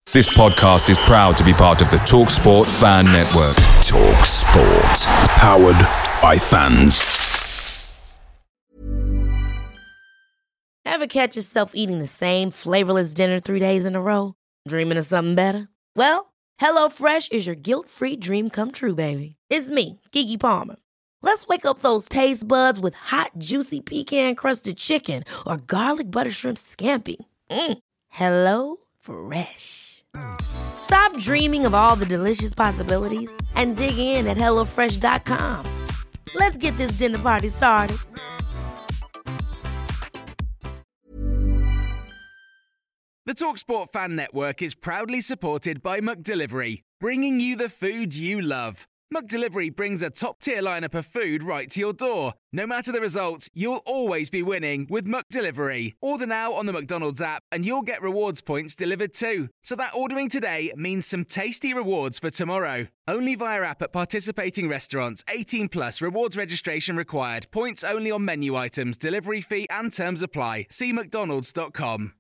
This podcast is proud to be part of the TalkSport Fan Network. TalkSport. Powered by fans. Ever catch yourself eating the same flavorless dinner 3 days in a row? Dreaming of something better? Well, HelloFresh is your guilt-free dream come true, baby. It's me, Keke Palmer. Let's wake up those taste buds with hot, juicy pecan-crusted chicken or garlic butter shrimp scampi. Hello Fresh. Stop dreaming of all the delicious possibilities and dig in at HelloFresh.com. Let's get this dinner party started. The TalkSport Fan Network is proudly supported by McDelivery, bringing you the food you love. McDelivery brings a top-tier lineup of food right to your door. No matter the result, you'll always be winning with McDelivery. Order now on the McDonald's app and you'll get rewards points delivered too. So that ordering today means some tasty rewards for tomorrow. Only via app at participating restaurants. 18 plus rewards registration required. Points only on menu items. Delivery fee and terms apply. See mcdonalds.com.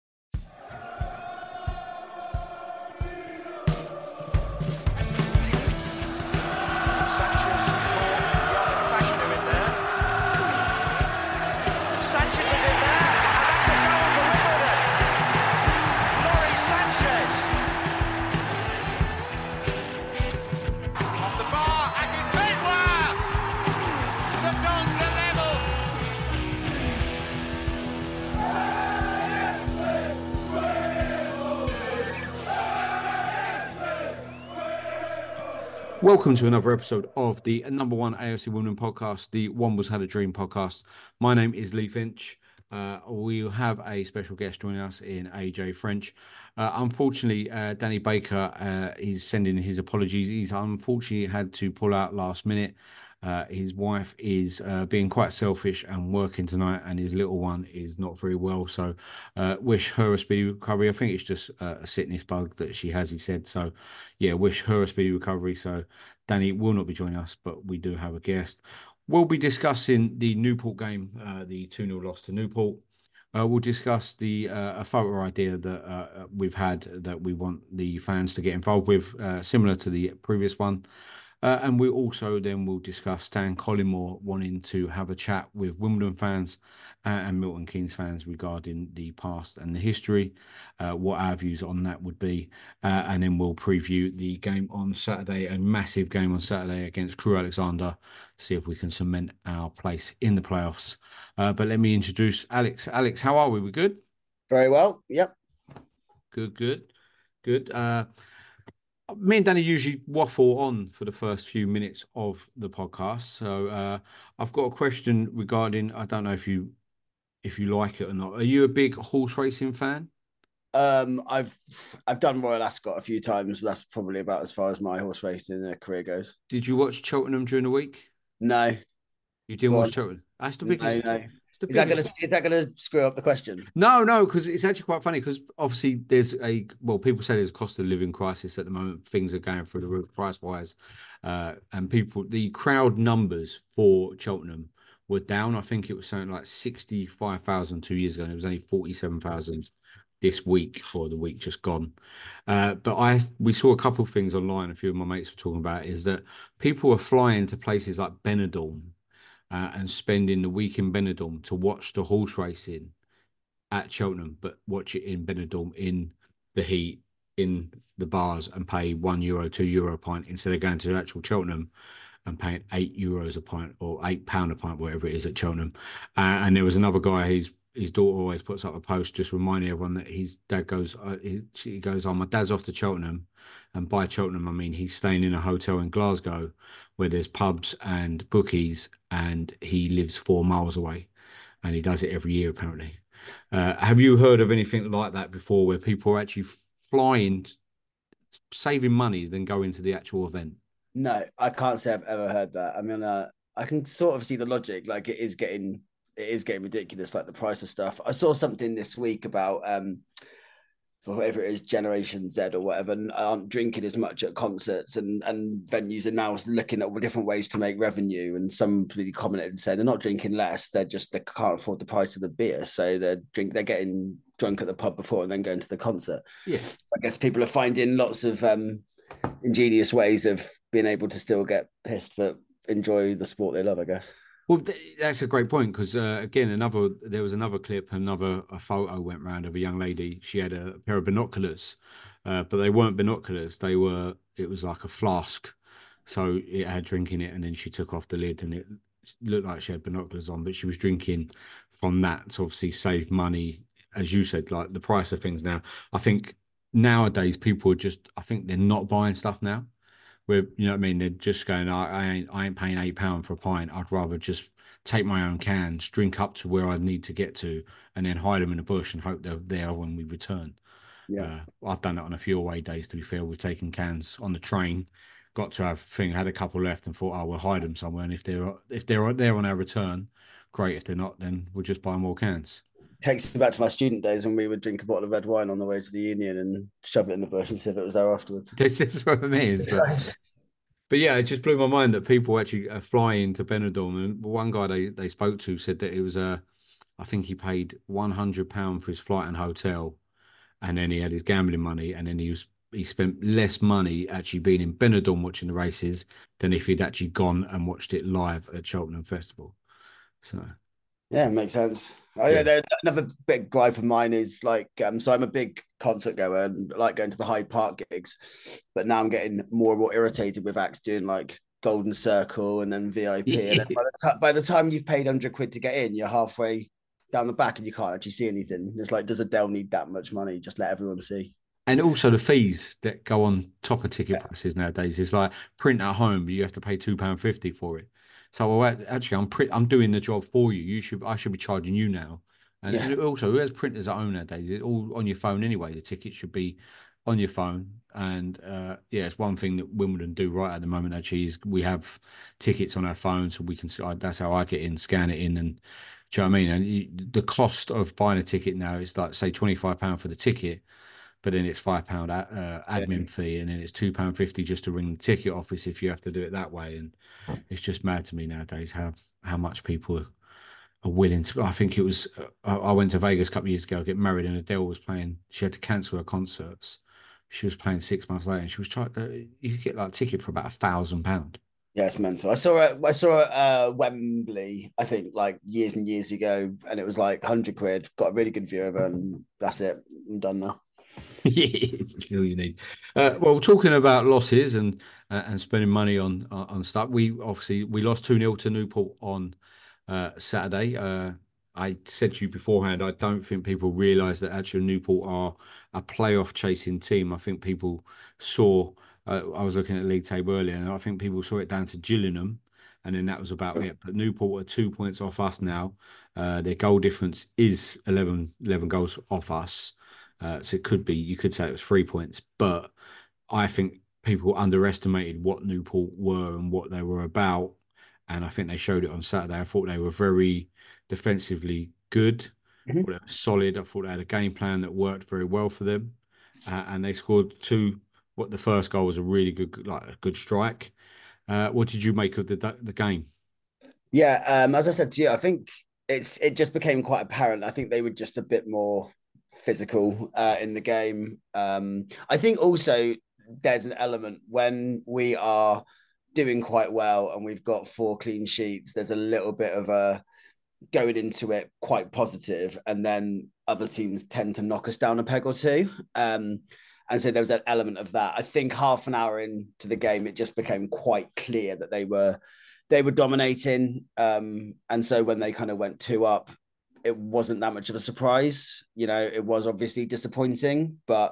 Welcome to another episode of the number one AFC Women podcast, the Wombles Had a Dream podcast. My name is Lee Finch. We'll have a special guest joining us in AJ French. Unfortunately, Danny Baker is sending his apologies. He's unfortunately had to pull out last minute. His wife is being quite selfish and working tonight, and his little one is not very well. So wish her a speedy recovery. I think it's just a sickness bug that she has, he said. So yeah, wish her a speedy recovery. So Danny will not be joining us, but we do have a guest. We'll be discussing the Newport game, the 2-0 loss to Newport. We'll discuss the a photo idea that we've had that we want the fans to get involved with, similar to the previous one. And we also then will discuss Stan Collymore wanting to have a chat with Wimbledon fans and Milton Keynes fans regarding the past and the history, what our views on that would be. And then we'll preview the game on Saturday, a massive game on Saturday against Crewe Alexandra, see if we can cement our place in the playoffs. But let me introduce Alex. Alex, how are we? We good? Very well. Yep. Good. Me and Danny usually waffle on for the first few minutes of the podcast. So I've got a question regarding, I don't know if you like it or not. Are you a big horse racing fan? I've done Royal Ascot a few times. But that's probably about as far as my horse racing career goes. Did you watch Cheltenham during the week? No. You didn't watch Cheltenham? That's the biggest. No. Is that gonna screw up the question? No, because it's actually quite funny because obviously there's people say there's a cost of living crisis at the moment. Things are going through the roof price wise, and the crowd numbers for Cheltenham were down. I think it was something like 65,000 2 years ago, and it was only 47,000 this week or the week just gone. But we saw a couple of things online. A few of my mates were talking about is that people are flying to places like Benidorm. And spending the week in Benidorm to watch the horse racing at Cheltenham, but watch it in Benidorm in the heat, in the bars, and pay €1, €2 a pint instead of going to the actual Cheltenham and paying €8 a pint or £8 a pint, whatever it is at Cheltenham. And there was another guy, his daughter always puts up a post just reminding everyone that his dad goes, he goes, my dad's off to Cheltenham. And by Cheltenham, I mean he's staying in a hotel in Glasgow where there's pubs and bookies, and he lives 4 miles away, and he does it every year apparently. Have you heard of anything like that before, where people are actually flying, saving money, than going to the actual event? No, I can't say I've ever heard that. I mean, I can sort of see the logic. Like it is getting ridiculous, like the price of stuff. I saw something this week about for whatever it is, Generation Z or whatever, and aren't drinking as much at concerts, and venues are now looking at different ways to make revenue. And somebody commented and said they're not drinking less, they can't afford the price of the beer, so they're getting drunk at the pub before and then going to the concert. Yeah, I guess people are finding lots of ingenious ways of being able to still get pissed but enjoy the sport they love, I guess. well, that's a great point because again, there was another clip, a photo went round of a young lady. She had a pair of binoculars, but they weren't binoculars. It was like a flask, so it had drink in it, and then she took off the lid, and it looked like she had binoculars on, but she was drinking from that to obviously save money, as you said, like the price of things now. I think nowadays people are I think they're not buying stuff now. Where you know what I mean, they're just going, I ain't paying £8 for a pint. I'd rather just take my own cans, drink up to where I need to get to, and then hide them in a bush and hope they're there when we return. Yeah. I've done it on a few away days. To be fair, we've taken cans on the train, got to have thing, had a couple left, and thought, oh, we'll hide them somewhere. And if they're there on our return, great. If they're not, then we'll just buy more cans. Takes me back to my student days when we would drink a bottle of red wine on the way to the union and shove it in the bush and see if it was there afterwards. This is what I mean. But yeah, it just blew my mind that people actually fly into Benidorm. And one guy they spoke to said that it was I think he paid £100 for his flight and hotel, and then he had his gambling money, and then he spent less money actually being in Benidorm watching the races than if he'd actually gone and watched it live at Cheltenham Festival. So yeah, it makes sense. Another big gripe of mine is like, so I'm a big concert goer and like going to the Hyde Park gigs, but now I'm getting more and more irritated with acts doing like Golden Circle and then VIP. And then by the time you've paid £100 to get in, you're halfway down the back and you can't actually see anything. It's like, does Adele need that much money? Just let everyone see. And also the fees that go on top of ticket prices nowadays is like print at home, but you have to pay £2.50 for it. So well, actually, I'm doing the job for you. I should be charging you now. And also, who has printers at home nowadays? It's all on your phone anyway. The ticket should be on your phone. And it's one thing that Wimbledon do right at the moment. Actually, is we have tickets on our phone, so we can. That's how I get in, scan it in, and do you know what I mean? And the cost of buying a ticket now is like say £25 for the ticket, but then it's £5 admin fee, and then it's £2.50 just to ring the ticket office if you have to do it that way. And it's just mad to me nowadays how much people are willing to. I think it was I went to Vegas a couple of years ago, get married, and Adele was playing. She had to cancel her concerts. She was playing 6 months later, and she was trying. You could get like a ticket for about £1,000. Yeah, it's mental. I saw Wembley, I think, like years and years ago, and it was like £100. Got a really good view of it, and that's it. I'm done now. Yeah, all you need. Well, talking about losses and spending money on stuff, we lost 2-0 to Newport on Saturday. I said to you beforehand, I don't think people realise that actually Newport are a playoff chasing team. I think people saw. I was looking at the league table earlier, and I think people saw it down to Gillingham, and then that was about it. But Newport are 2 points off us now. Their goal difference is 11 goals off us. So you could say it was 3 points, but I think people underestimated what Newport were and what they were about. And I think they showed it on Saturday. I thought they were very defensively good, I thought they were solid. I thought they had a game plan that worked very well for them. And they scored two. What the first goal was a really good, like a good strike. What did you make of the game? Yeah, as I said to you, I think it just became quite apparent. I think they were just a bit more physical in the game. I think also there's an element when we are doing quite well and we've got 4 clean sheets, there's a little bit of a going into it quite positive, and then other teams tend to knock us down a peg or two. And so there was an element of that. I think half an hour into the game, it just became quite clear that they were dominating. And so when they kind of went 2 up, it wasn't that much of a surprise. You know, it was obviously disappointing, but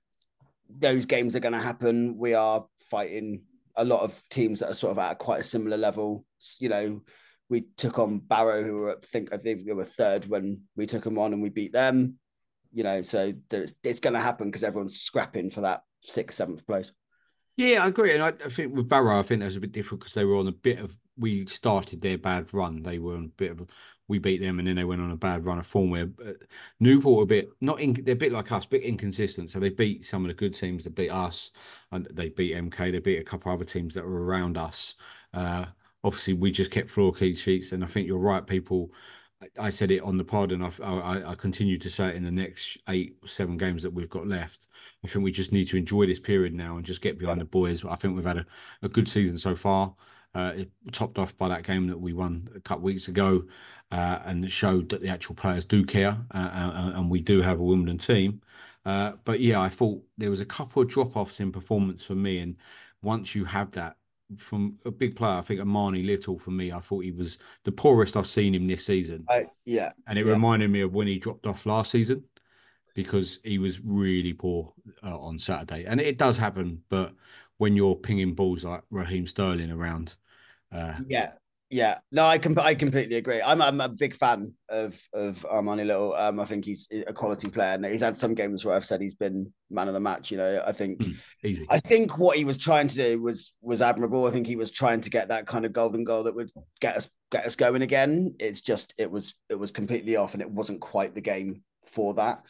those games are going to happen. We are fighting a lot of teams that are sort of at quite a similar level. You know, we took on Barrow, who were, I think they were 3rd when we took them on, and we beat them. You know, so it's going to happen because everyone's scrapping for that 6th, 7th place. Yeah, I agree. And I think with Barrow, I think that was a bit different because they were on a bit of, we started their bad run. They were on a bit of, we beat them and then they went on a bad run of form where Newport were a bit, not in, they're a bit like us, a bit inconsistent. So they beat some of the good teams that beat us and they beat MK. They beat a couple of other teams that were around us. Uh, Obviously, we just kept floor key sheets. And I think you're right, people. I said it on the pod, and I continue to say it in the next 8, 7 games that we've got left. I think we just need to enjoy this period now and just get behind the boys. I think we've had a good season so far. It topped off by that game that we won a couple of weeks ago, and it showed that the actual players do care, and we do have a Wimbledon team. But yeah, I thought there was a couple of drop-offs in performance for me, and once you have that from a big player, I think Amani Little for me, I thought he was the poorest I've seen him this season. Yeah, And it yeah. reminded me of when he dropped off last season because he was really poor on Saturday. And it does happen, but when you're pinging balls like Raheem Sterling around, uh, Yeah, yeah. No, I completely agree. I'm a big fan of Armani Little. I think he's a quality player, and he's had some games where I've said he's been man of the match. easy. I think what he was trying to do was admirable. I think he was trying to get that kind of golden goal that would get us going again. It's just it was completely off, and it wasn't quite the game for that.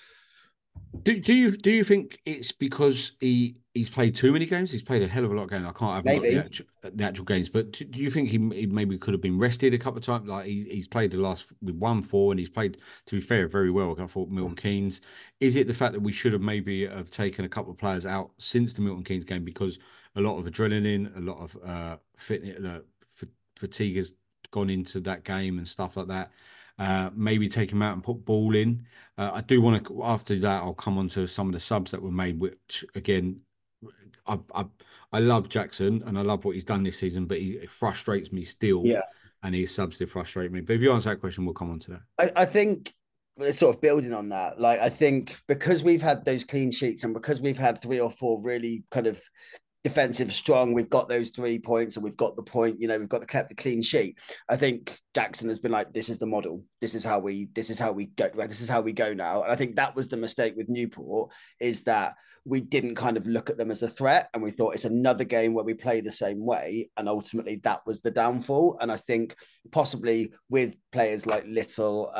Do you think it's because he's played too many games? He's played a hell of a lot of games. I haven't got Maybe. the actual games, but do you think he maybe could have been rested a couple of times? Like he's played the last with 1-4 and he's played, to be fair, very well. I thought Milton Keynes. Is it the fact that we should have maybe have taken a couple of players out since the Milton Keynes game because a lot of adrenaline, a lot of fitness, fatigue has gone into that game and stuff like that? Maybe take him out and put Ball in. I do want to. After that, I'll come on to some of the subs that were made. Which again, I I, I love Jackson and I love what he's done this season, but it frustrates me still, Yeah. and his subs still frustrate me. But if you answer that question, we'll come on to that. I think it's sort of building on that. Like I think because we've had those clean sheets and because we've had 3 or 4 really kind of defensive strong, we've got those 3 points and we've got the point, we've got kept the clean sheet. I think Jackson has been like, this is the model. This is how we go. Right? This is how we go now. And I think that was the mistake with Newport, is that we didn't kind of look at them as a threat and we thought it's another game where we play the same way. And ultimately that was the downfall. And I think possibly with players like Little,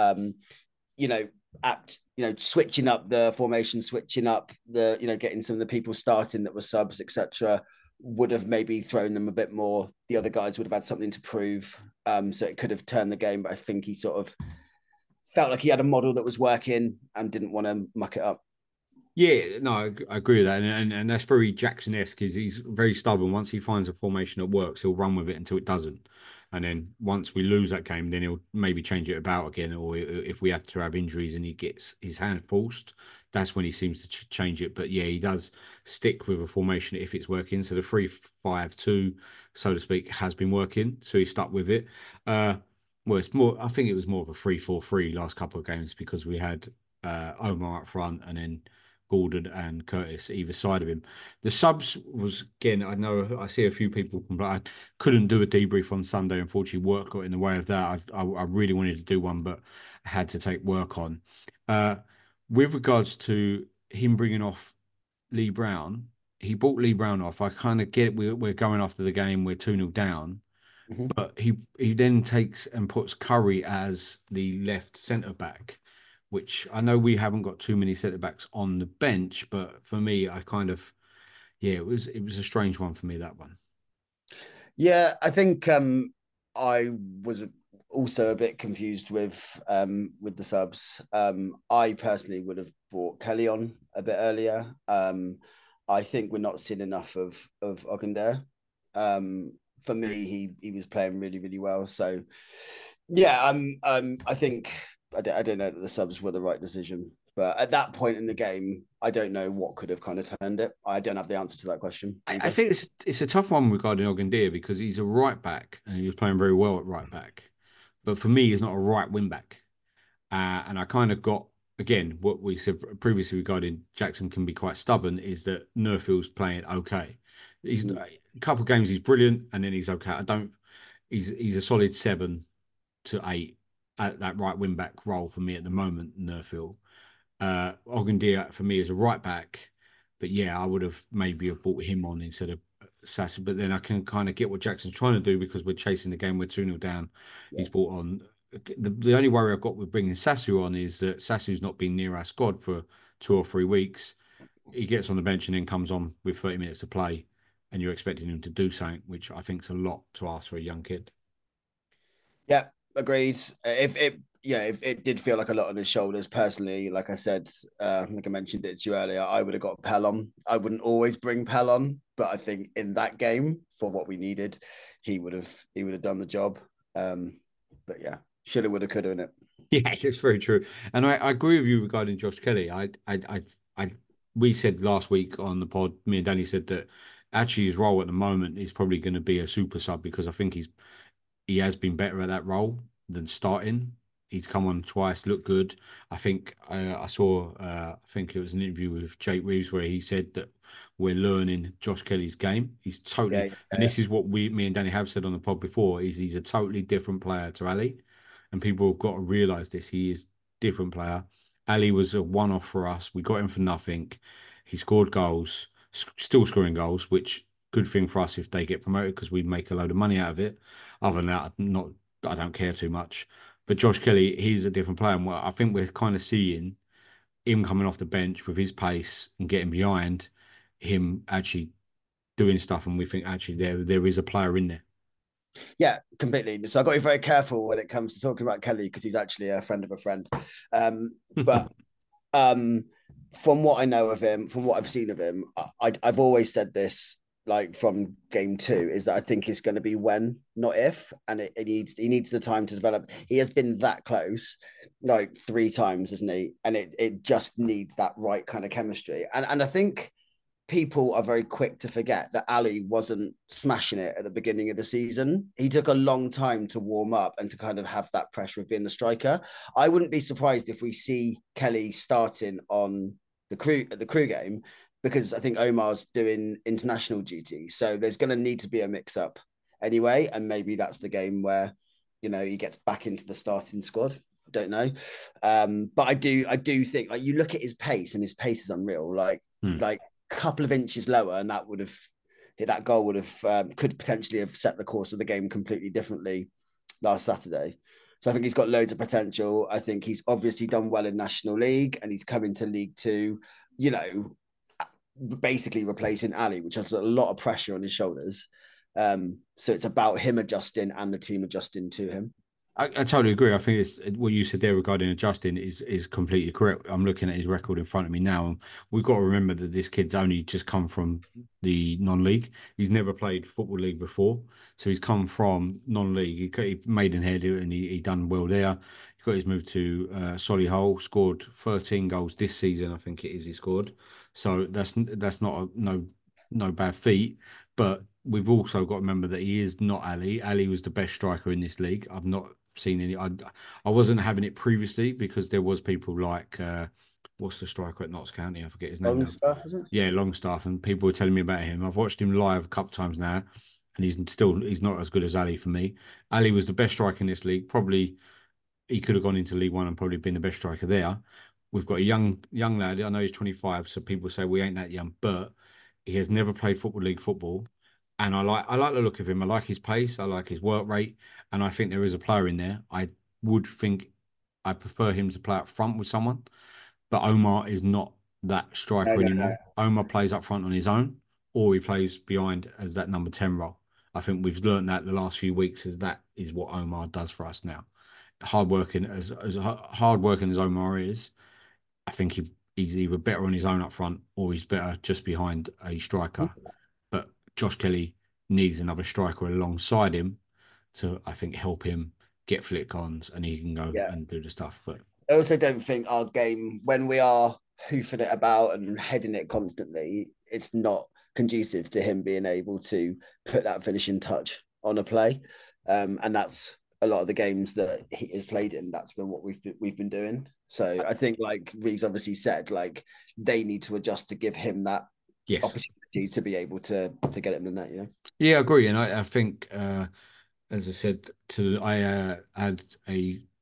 switching up the formation, switching up the, getting some of the people starting that were subs, etc., would have maybe thrown them a bit more. The other guys would have had something to prove. So it could have turned the game. But I think he sort of felt like he had a model that was working and didn't want to muck it up. Yeah, no, I agree with that, and that's very Jackson-esque. He's very stubborn. Once he finds a formation that works, he'll run with it until it doesn't, and then once we lose that game, then he'll maybe change it about again. Or if we have to have injuries and he gets his hand forced, that's when he seems to change it. But yeah, he does stick with a formation if it's working. So the 3-5-2, so to speak, has been working, so he stuck with it. Well, it's more. I think it was more of a 3-4-3 last couple of games because we had Omar up front and then Gordon and Curtis either side of him. The subs was again. I know I see a few people complain. I couldn't do a debrief on Sunday. Unfortunately, work got in the way of that. I really wanted to do one, but I had to take work on. Uh, with regards to him bringing off Lee Brown, he brought Lee Brown off. I kind of get it. We're going after the game. We're 2-0 down. Mm-hmm. But he then takes and puts Curry as the left centre back, which I know we haven't got too many centre backs on the bench, but for me, I kind of yeah, it was a strange one for me, that one. Yeah, I think I was also a bit confused with the subs. I personally would have brought Kelly on a bit earlier. I think we're not seeing enough of Ogundere. For me, he was playing really really well. So yeah, I think I don't know that the subs were the right decision, but at that point in the game, I don't know what could have kind of turned it. I don't have the answer to that question I either. think it's a tough one regarding Ogundeer because he's a right back and he was playing very well at right back, but for me, he's not a right wing back. And I kind of got again what we said previously regarding Jackson can be quite stubborn is that Nerfield's playing okay. He's Mm. a couple of games he's brilliant and then he's okay. I don't. He's a solid 7 to 8 at that right wing back role for me at the moment. Nerfield. Ogundia for me is a right back, but yeah, I would have maybe have brought him on instead of Sassy, but then I can kind of get what Jackson's trying to do because we're chasing the game. We're 2-0 down. Yeah. He's brought on. The only worry I've got with bringing Sassu on is that Sassu's not been near our squad for 2 or 3 weeks. He gets on the bench and then comes on with 30 minutes to play, and you're expecting him to do something, which I think is a lot to ask for a young kid. Yeah, agreed. If it did feel like a lot on his shoulders personally, like I said, like I mentioned it to you earlier, I would have got Pell on. I wouldn't always bring Pell on, but I think in that game for what we needed, he would have done the job. But yeah, shoulda, woulda, coulda in it. Yeah, it's very true, and I agree with you regarding Josh Kelly. We said last week on the pod, me and Danny said that actually his role at the moment is probably going to be a super sub because I think he has been better at that role than starting. He's come on twice, looked good. I think I saw, I think it was an interview with Jake Reeves where he said that we're learning Josh Kelly's game. He's totally, and this is what me and Danny have said on the pod before, is he's a totally different player to Ali. And people have got to realise this. He is a different player. Ali was a one-off for us. We got him for nothing. He scored goals, still scoring goals, which good thing for us if they get promoted because we'd make a load of money out of it. Other than that, I don't care too much. But Josh Kelly, he's a different player. And I think we're kind of seeing him coming off the bench with his pace and getting behind him actually doing stuff. And we think actually there is a player in there. Yeah, completely. So I got to be very careful when it comes to talking about Kelly because he's actually a friend of a friend. But from what I know of him, from what I've seen of him, I've always said this, like from game 2, is that I think it's going to be when, not if, and he needs the time to develop. He has been that close, like 3 times, isn't he? And it just needs that right kind of chemistry. And I think people are very quick to forget that Ali wasn't smashing it at the beginning of the season. He took a long time to warm up and to kind of have that pressure of being the striker. I wouldn't be surprised if we see Kelly starting on the crew game because I think Omar's doing international duty. So there's going to need to be a mix up anyway. And maybe that's the game where, he gets back into the starting squad. Don't know. But I do think, like, you look at his pace and his pace is unreal. Like couple of inches lower and that goal would have could potentially have set the course of the game completely differently last Saturday. So I think he's got loads of potential. I think he's obviously done well in National League and he's come into League Two, basically replacing Ali, which has a lot of pressure on his shoulders. So it's about him adjusting and the team adjusting to him. I totally agree. I think what you said there regarding adjusting is completely correct. I'm looking at his record in front of me now, and we've got to remember that this kid's only just come from the non-league. He's never played Football League before, so he's come from non-league. He Maidenhead and he done well there. He got his move to Solihull, scored 13 goals this season. I think it is he scored. So that's not no bad feat, but we've also got to remember that he is not Ali. Ali was the best striker in this league. I've not seen any. I wasn't having it previously because there was people like what's the striker at Notts County? I forget his name. Longstaff, is it? Yeah, Longstaff, and people were telling me about him. I've watched him live a couple of times now, and he's not as good as Ali for me. Ali was the best striker in this league. Probably he could have gone into League One and probably been the best striker there. We've got a young lad. I know he's 25, so people say we ain't that young, but he has never played Football League football. And I like the look of him. I like his pace. I like his work rate. And I think there is a player in there. I would think I prefer him to play up front with someone. But Omar is not that striker anymore. No. Omar plays up front on his own, or he plays behind as that number 10 role. I think we've learned that the last few weeks that is what Omar does for us now. Hardworking as hardworking as Omar is, I think he's either better on his own up front or he's better just behind a striker. But Josh Kelly needs another striker alongside him to, I think, help him get flick-ons and he can go and do the stuff. But I also don't think our game, when we are hoofing it about and heading it constantly, it's not conducive to him being able to put that finishing touch on a play. And that's a lot of the games that he has played in. That's been what we've been doing. So I think, like Reeves obviously said, like they need to adjust to give him that opportunity to be able to get it in the net. Yeah, I agree, and I think as I said, I had a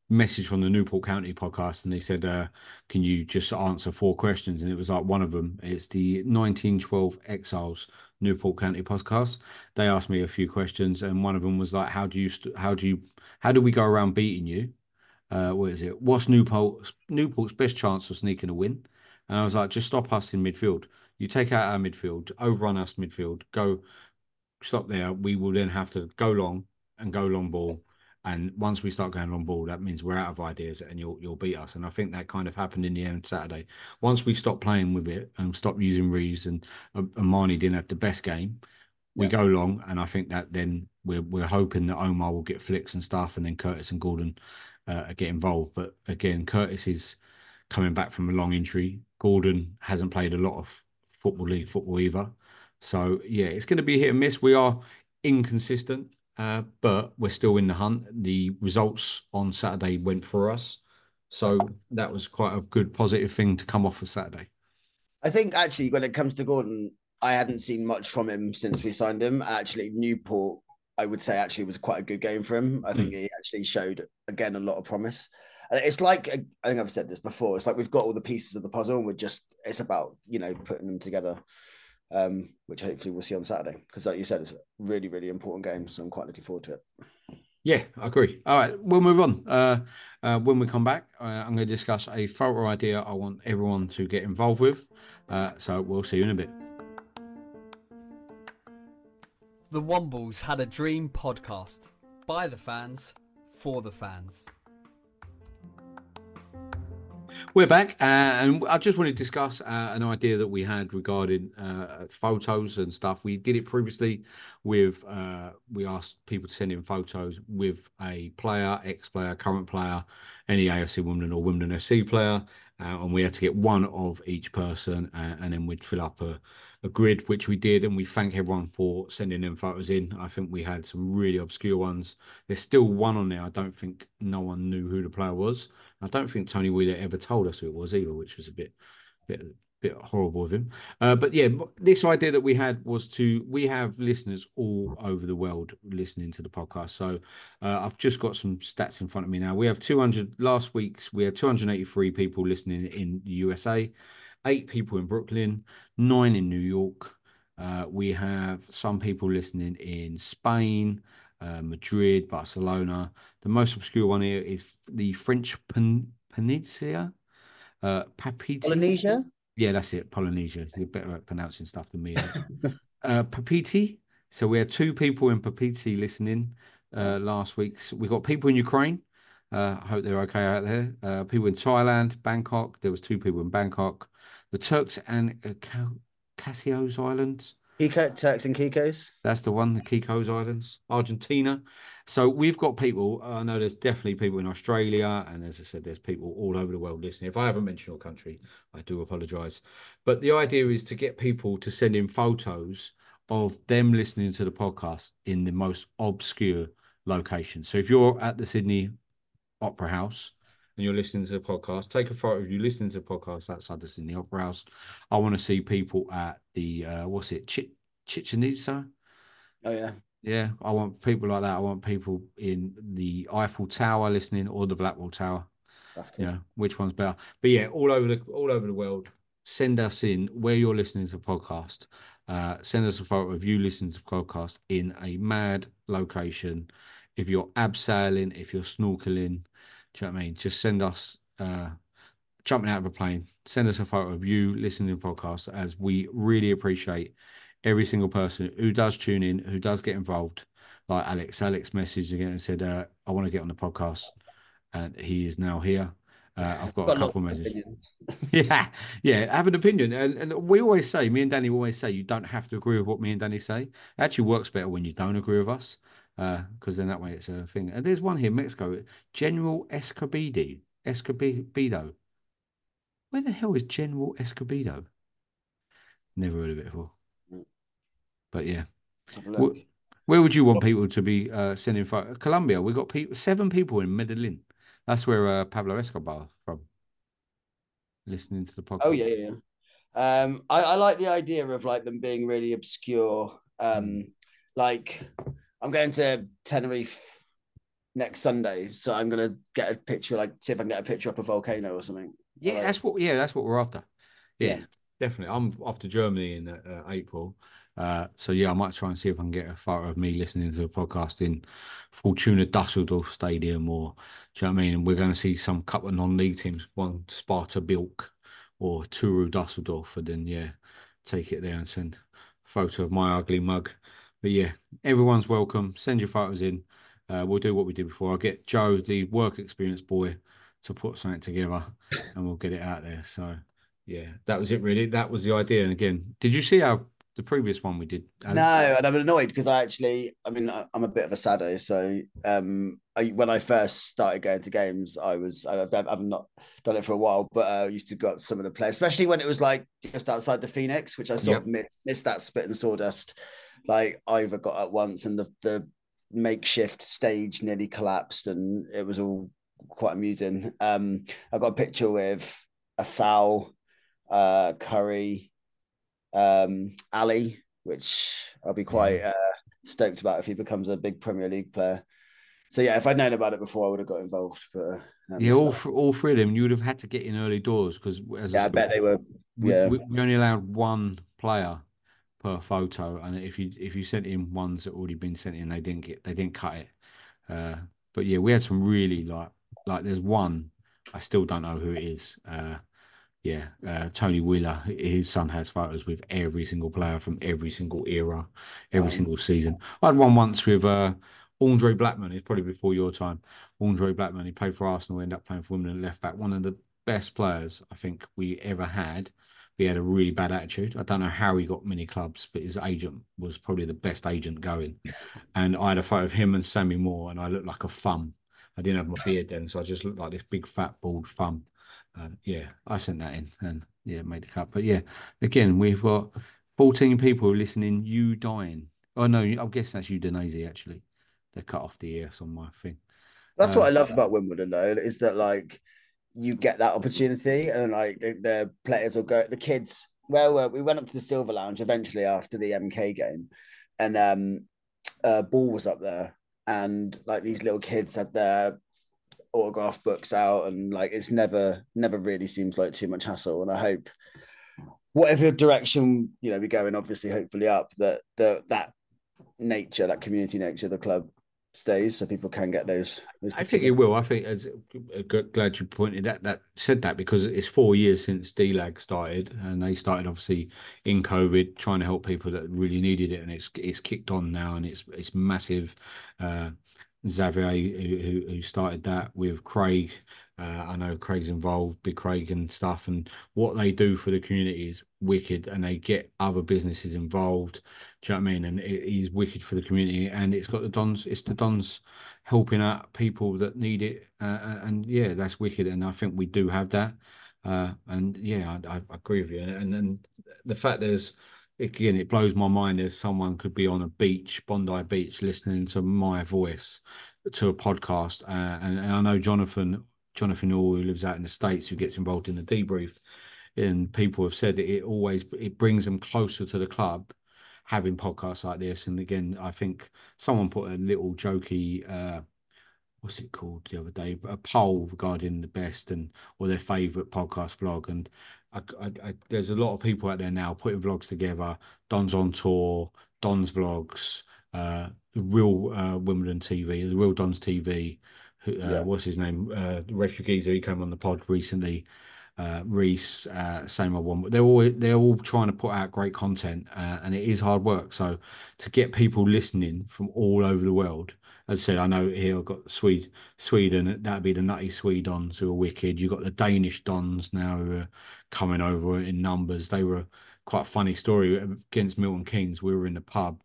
message from the Newport County podcast, and they said, "Can you just answer 4 questions?" And it was like one of them. It's the 1912 Exiles Newport County podcast. They asked me a few questions, and one of them was like, how do we go around beating you? What is it? What's Newport's best chance of sneaking a win?" And I was like, just stop us in midfield. You take out our midfield, overrun us midfield, go stop there. We will then have to go long and go long ball. And once we start going long ball, that means we're out of ideas and you'll beat us. And I think that kind of happened in the end Saturday. Once we stopped playing with it and stopped using Reeves and Marnie didn't have the best game, we go long, and I think that then we're hoping that Omar will get flicks and stuff, and then Curtis and Gordon get involved. But again, Curtis is coming back from a long injury. Gordon hasn't played a lot of league football either. So yeah, it's going to be hit and miss. We are inconsistent, but we're still in the hunt. The results on Saturday went for us, so that was quite a good positive thing to come off of Saturday. I think actually when it comes to Gordon, I hadn't seen much from him since we signed him. Actually, Newport, I would say, actually was quite a good game for him. I think he actually showed, again, a lot of promise. And it's like, I think I've said this before, it's like we've got all the pieces of the puzzle and it's about, putting them together, which hopefully we'll see on Saturday. Because like you said, it's a really, really important game. So I'm quite looking forward to it. Yeah, I agree. All right, we'll move on. When we come back, I'm going to discuss a photo idea I want everyone to get involved with. So we'll see you in a bit. The Wombles Had a Dream podcast. By the fans, for the fans. We're back, and I just want to discuss an idea that we had regarding photos and stuff. We did it previously with, we asked people to send in photos with a player, ex-player, current player, any AFC Wimbledon or Wimbledon FC player, and we had to get one of each person, and then we'd fill up a grid, which we did, and we thank everyone for sending them photos in. I think we had some really obscure ones. There's still one on there. I don't think no one knew who the player was. I don't think Tony Wheeler ever told us who it was either, which was a bit horrible of him. But yeah, this idea that we had was we have listeners all over the world listening to the podcast. So I've just got some stats in front of me now. We have 200, last week's, we had 283 people listening in the USA, 8 people in Brooklyn, 9 in New York. We have some people listening in Spain, Madrid, Barcelona. The most obscure one here is the French Peninsula, Papiti. Polynesia? Yeah, that's it. Polynesia. You're better at pronouncing stuff than me. Papiti. So we had 2 people in Papiti listening last week. We got people in Ukraine. I hope they're okay out there. People in Thailand, Bangkok. There was 2 people in Bangkok. The Turks and Cassios Islands. Turks and Caicos. That's the one, the Caicos Islands, Argentina. So we've got people. I know there's definitely people in Australia, and as I said, there's people all over the world listening. If I haven't mentioned your country, I do apologise. But the idea is to get people to send in photos of them listening to the podcast in the most obscure location. So if you're at the Sydney Opera House and you're listening to the podcast, take a photo of you listening to the podcast outside the Sydney Opera House. I want to see people at the Chichen Itza. Oh yeah. Yeah, I want people like that. I want people in the Eiffel Tower listening, or the Blackwall Tower. That's cool. Yeah, which one's better? But yeah, all over the world. Send us in where you're listening to the podcast. Send us a photo of you listening to the podcast in a mad location. If you're abseiling, if you're snorkeling, do you know what I mean? Just send us jumping out of a plane. Send us a photo of you listening to the podcast, as we really appreciate every single person who does tune in, who does get involved. Like Alex messaged again and said, I want to get on the podcast. And he is now here. I've got a couple of messages. Yeah, have an opinion. And we always say, me and Danny always say, you don't have to agree with what me and Danny say. It actually works better when you don't agree with us, because then that way it's a thing. And there's one here, Mexico, General Escobedo. Where the hell is General Escobedo? Never heard of it before. But yeah. Where would you want people to be sending photos? Colombia, we've got 7 people in Medellin. That's where Pablo Escobar from. Listening to the podcast. Oh yeah. I like the idea of like them being really obscure. Like I'm going to Tenerife next Sunday, so I'm gonna get a picture, like see if I can get a picture up a volcano or something. Yeah, that's what we're after. Yeah, Yeah. definitely. I'm off to Germany in April. So yeah, I might try and see if I can get a photo of me listening to a podcast in Fortuna Dusseldorf Stadium, or do you know what I mean? And we're going to see some couple of non-league teams, one Sparta Bilk or Turu Dusseldorf, and then yeah, take it there and send a photo of my ugly mug. But yeah, everyone's welcome. Send your photos in. We'll do what we did before. I'll get Joe, the work experience boy, to put something together, and we'll get it out there. So yeah, that was it really. That was the idea. And again, did you see the previous one we did, No, Alex? and I'm annoyed because I mean, I'm a bit of a saddo. So, when I first started going to games, I've not done it for a while, but I used to go up to some of the players, especially when it was like just outside the Phoenix, which I sort Yep. of missed that spit and sawdust. Like Ivor got up once, and the makeshift stage nearly collapsed, and it was all quite amusing. I got a picture with Asal, Curry, Ali, which I'll be quite stoked about if he becomes a big Premier League player. So yeah, if I'd known about it before, I would have got involved. But I Yeah, missed that. all three of them, you would have had to get in early doors because, as I Yeah, I said, bet they were. we, Yeah, we, we only allowed one player per photo, and if you sent in ones that already been sent in, they didn't cut it. Uh, but yeah, we had some really like there's one I still don't know who it is. Yeah, Tony Wheeler, his son has photos with every single player from every single era, every single season. I had one once with Andre Blackman. It's probably before your time. Andre Blackman, he played for Arsenal, ended up playing for Wimbledon left back. One of the best players I think we ever had. He had a really bad attitude. I don't know how he got many clubs, but his agent was probably the best agent going. And I had a photo of him and Sammy Moore, and I looked like a thumb. I didn't have my beard then, so I just looked like this big fat bald thumb. Yeah, I sent that in and yeah, made the cut. But yeah, again, we've got 14 people listening. You dying? Oh no, I guess that's Udinese actually. They cut off the ears on my thing. that's what Uh, I love about Wimbledon, though, is that like you get that opportunity, and like the players will go. The kids, well, we went up to the Silver Lounge eventually after the MK game, and Ball was up there, and like these little kids had their autograph books out, and like it's never really seems like too much hassle. And I hope whatever direction we go in, obviously hopefully up, that nature, that community nature of the club stays, so people can get those I think pictures. it will. I think as glad you pointed that said that because it's 4 years since DLAG started, and they started obviously in COVID trying to help people that really needed it, and it's kicked on now and it's massive. Uh, Xavier who started that with Craig. I know Craig's involved, Big Craig and stuff, and what they do for the community is wicked, and they get other businesses involved. Do you know what I mean? And it is wicked for the community, and it's got the Dons. It's the Dons helping out people that need it, and yeah, that's wicked. And I think we do have that. And yeah, I agree with you. And then the fact there's again, it blows my mind as someone could be on a beach, Bondi Beach, listening to my voice to a podcast. And I know Jonathan Hall, who lives out in the States, who gets involved in the debrief, and people have said that it brings them closer to the club having podcasts like this. And again, I think someone put a little jokey what's it called the other day, a poll regarding the best and or their favorite podcast vlog. And there's a lot of people out there now putting vlogs together. Don's on tour, Don's vlogs, the real Wimbledon TV, the real Don's TV. Yeah, What's his name? The refugees who came on the pod recently. Reese, same old one. But they're all trying to put out great content, and it is hard work. So to get people listening from all over the world, as I said, I know here I've got Sweden. That'd be the nutty Swedons who are wicked. You've got the Danish Dons now who are coming over in numbers. They were quite a funny story against Milton Keynes. We were in the pub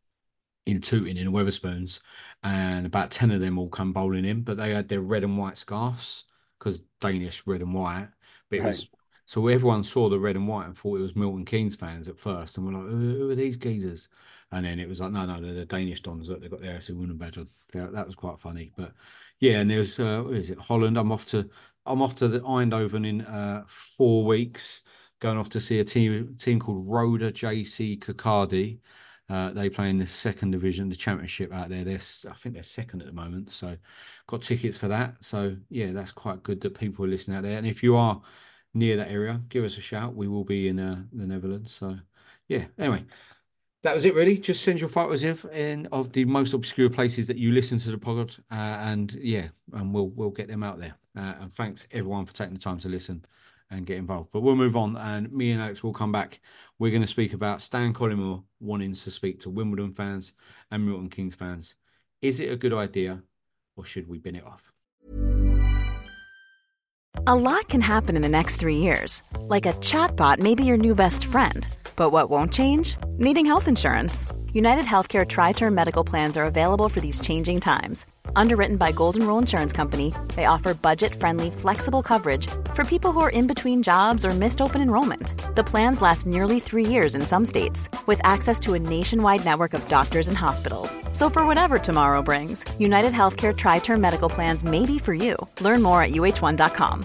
in Tooting in Weatherspoons, and about 10 of them all come bowling in, but they had their red and white scarves because Danish red and white. But it right. was so everyone saw the red and white and thought it was Milton Keynes fans at first, and we're like, who are these geezers? And then it was like, no, they're the Danish Dons that they've got their AC Wimbledon badge on. That was quite funny. But yeah, and there's what is it, Holland? I'm off to the Eindhoven in 4 weeks, going off to see a team called Roda JC Kirkcaldy. They play in the second division, the championship out there. I think they're second at the moment, so got tickets for that. So yeah, that's quite good that people are listening out there. And if you are near that area, give us a shout. We will be in the Netherlands. So yeah. Anyway, that was it really. Just send your photos in of the most obscure places that you listen to the pod, and yeah, and we'll get them out there. And thanks everyone for taking the time to listen and get involved. But we'll move on, and me and Alex will come back. We're going to speak about Stan Collymore wanting to speak to Wimbledon fans and Milton Keynes fans. Is it a good idea, or should we bin it off? A lot can happen in the next 3 years. Like a chatbot may be your new best friend. But what won't change? Needing health insurance. United Healthcare Tri-Term Medical Plans are available for these changing times. Underwritten by Golden Rule Insurance Company, they offer budget-friendly, flexible coverage for people who are in between jobs or missed open enrollment. The plans last nearly 3 years in some states, with access to a nationwide network of doctors and hospitals. So for whatever tomorrow brings, United Healthcare Tri-Term Medical Plans may be for you. Learn more at uh1.com.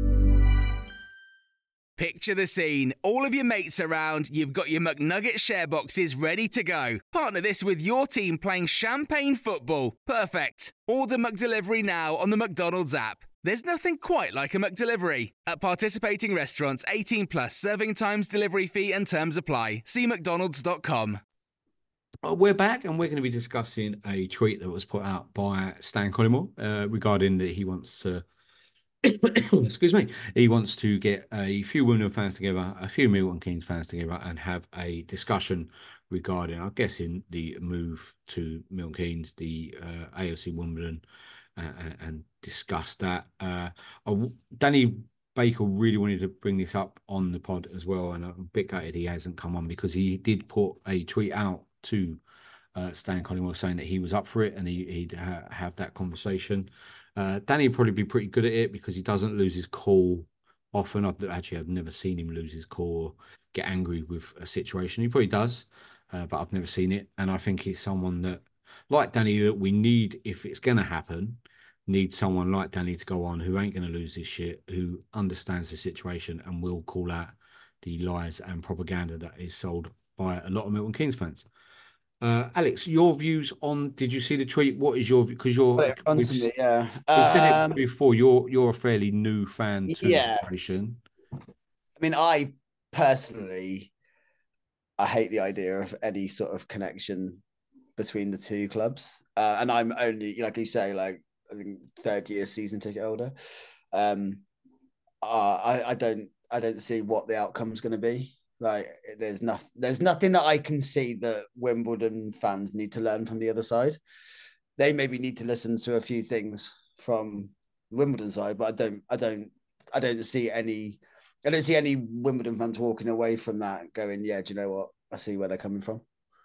Picture the scene. All of your mates around, you've got your McNugget share boxes ready to go. Partner this with your team playing champagne football. Perfect. Order McDelivery now on the McDonald's app. There's nothing quite like a McDelivery. At participating restaurants, 18 plus, serving times, delivery fee and terms apply. See mcdonalds.com. We're back, and we're going to be discussing a tweet that was put out by Stan Collymore regarding that he wants to excuse me. He wants to get a few Wimbledon fans together, a few Milton Keynes fans together, and have a discussion regarding, I'm guessing, the move to Milton Keynes, the AFC Wimbledon, and discuss that. Danny Baker really wanted to bring this up on the pod as well, and I'm a bit gutted he hasn't come on because he did put a tweet out to Stan Collymore saying that he was up for it and he'd have that conversation. Danny would probably be pretty good at it because he doesn't lose his cool often. I've never seen him lose his cool or get angry with a situation. He probably does, but I've never seen it. And I think he's someone that, like Danny, that we need, if it's going to happen, need someone like Danny to go on who ain't going to lose his shit, who understands the situation and will call out the lies and propaganda that is sold by a lot of Milton Keynes fans. Alex, your views on? Did you see the tweet? What is your view? Because We've said it before. You're a fairly new fan to the situation. I mean, I personally, I hate the idea of any sort of connection between the two clubs, and I'm only, like you say, like I think third year season ticket holder. I don't see what the outcome's going to be. Like there's nothing that I can see that Wimbledon fans need to learn from the other side. They maybe need to listen to a few things from Wimbledon side, but I don't see any Wimbledon fans walking away from that going, yeah, do you know what? I see where they're coming from.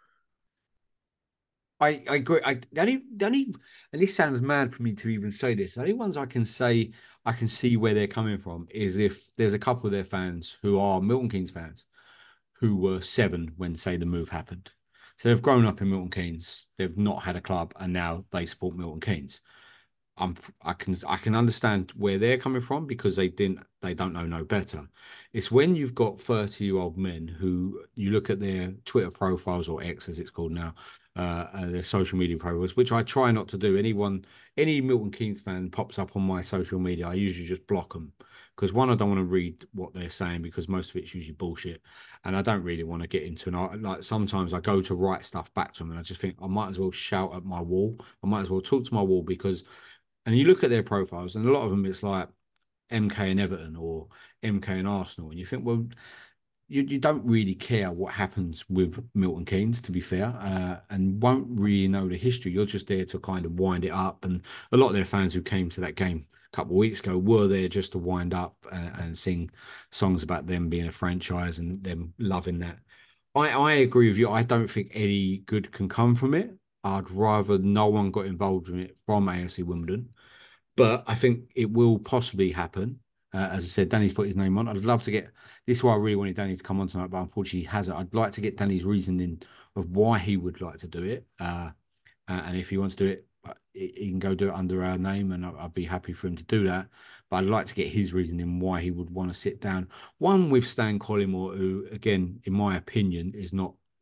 I agree. The only, and this sounds mad for me to even say this. The only ones I can say I can see where they're coming from is if there's a couple of their fans who are Milton Keynes fans who were 7 when, say, the move happened. So they've grown up in Milton Keynes. They've not had a club, and now they support Milton Keynes. I can understand where they're coming from because they don't know no better. It's when you've got 30-year-old men who you look at their Twitter profiles, or X as it's called now, their social media profiles, which I try not to do. Any Milton Keynes fan pops up on my social media, I usually just block them because one, I don't want to read what they're saying because most of it's usually bullshit, and I don't really want to get into it. Like sometimes I go to write stuff back to them, and I just think I might as well shout at my wall. I might as well talk to my wall because. And you look at their profiles, and a lot of them, it's like MK and Everton or MK and Arsenal. And you think, well, you don't really care what happens with Milton Keynes, to be fair, and won't really know the history. You're just there to kind of wind it up. And a lot of their fans who came to that game a couple of weeks ago were there just to wind up and sing songs about them being a franchise and them loving that. I agree with you. I don't think any good can come from it. I'd rather no one got involved in it from AFC Wimbledon. But I think it will possibly happen. As I said, Danny's put his name on. I'd love to get... This is why I really wanted Danny to come on tonight, but unfortunately he hasn't. I'd like to get Danny's reasoning of why he would like to do it. And if he wants to do it, he can go do it under our name, and I'd be happy for him to do that. But I'd like to get his reasoning why he would want to sit down. One with Stan Collymore, who, again, in my opinion, is not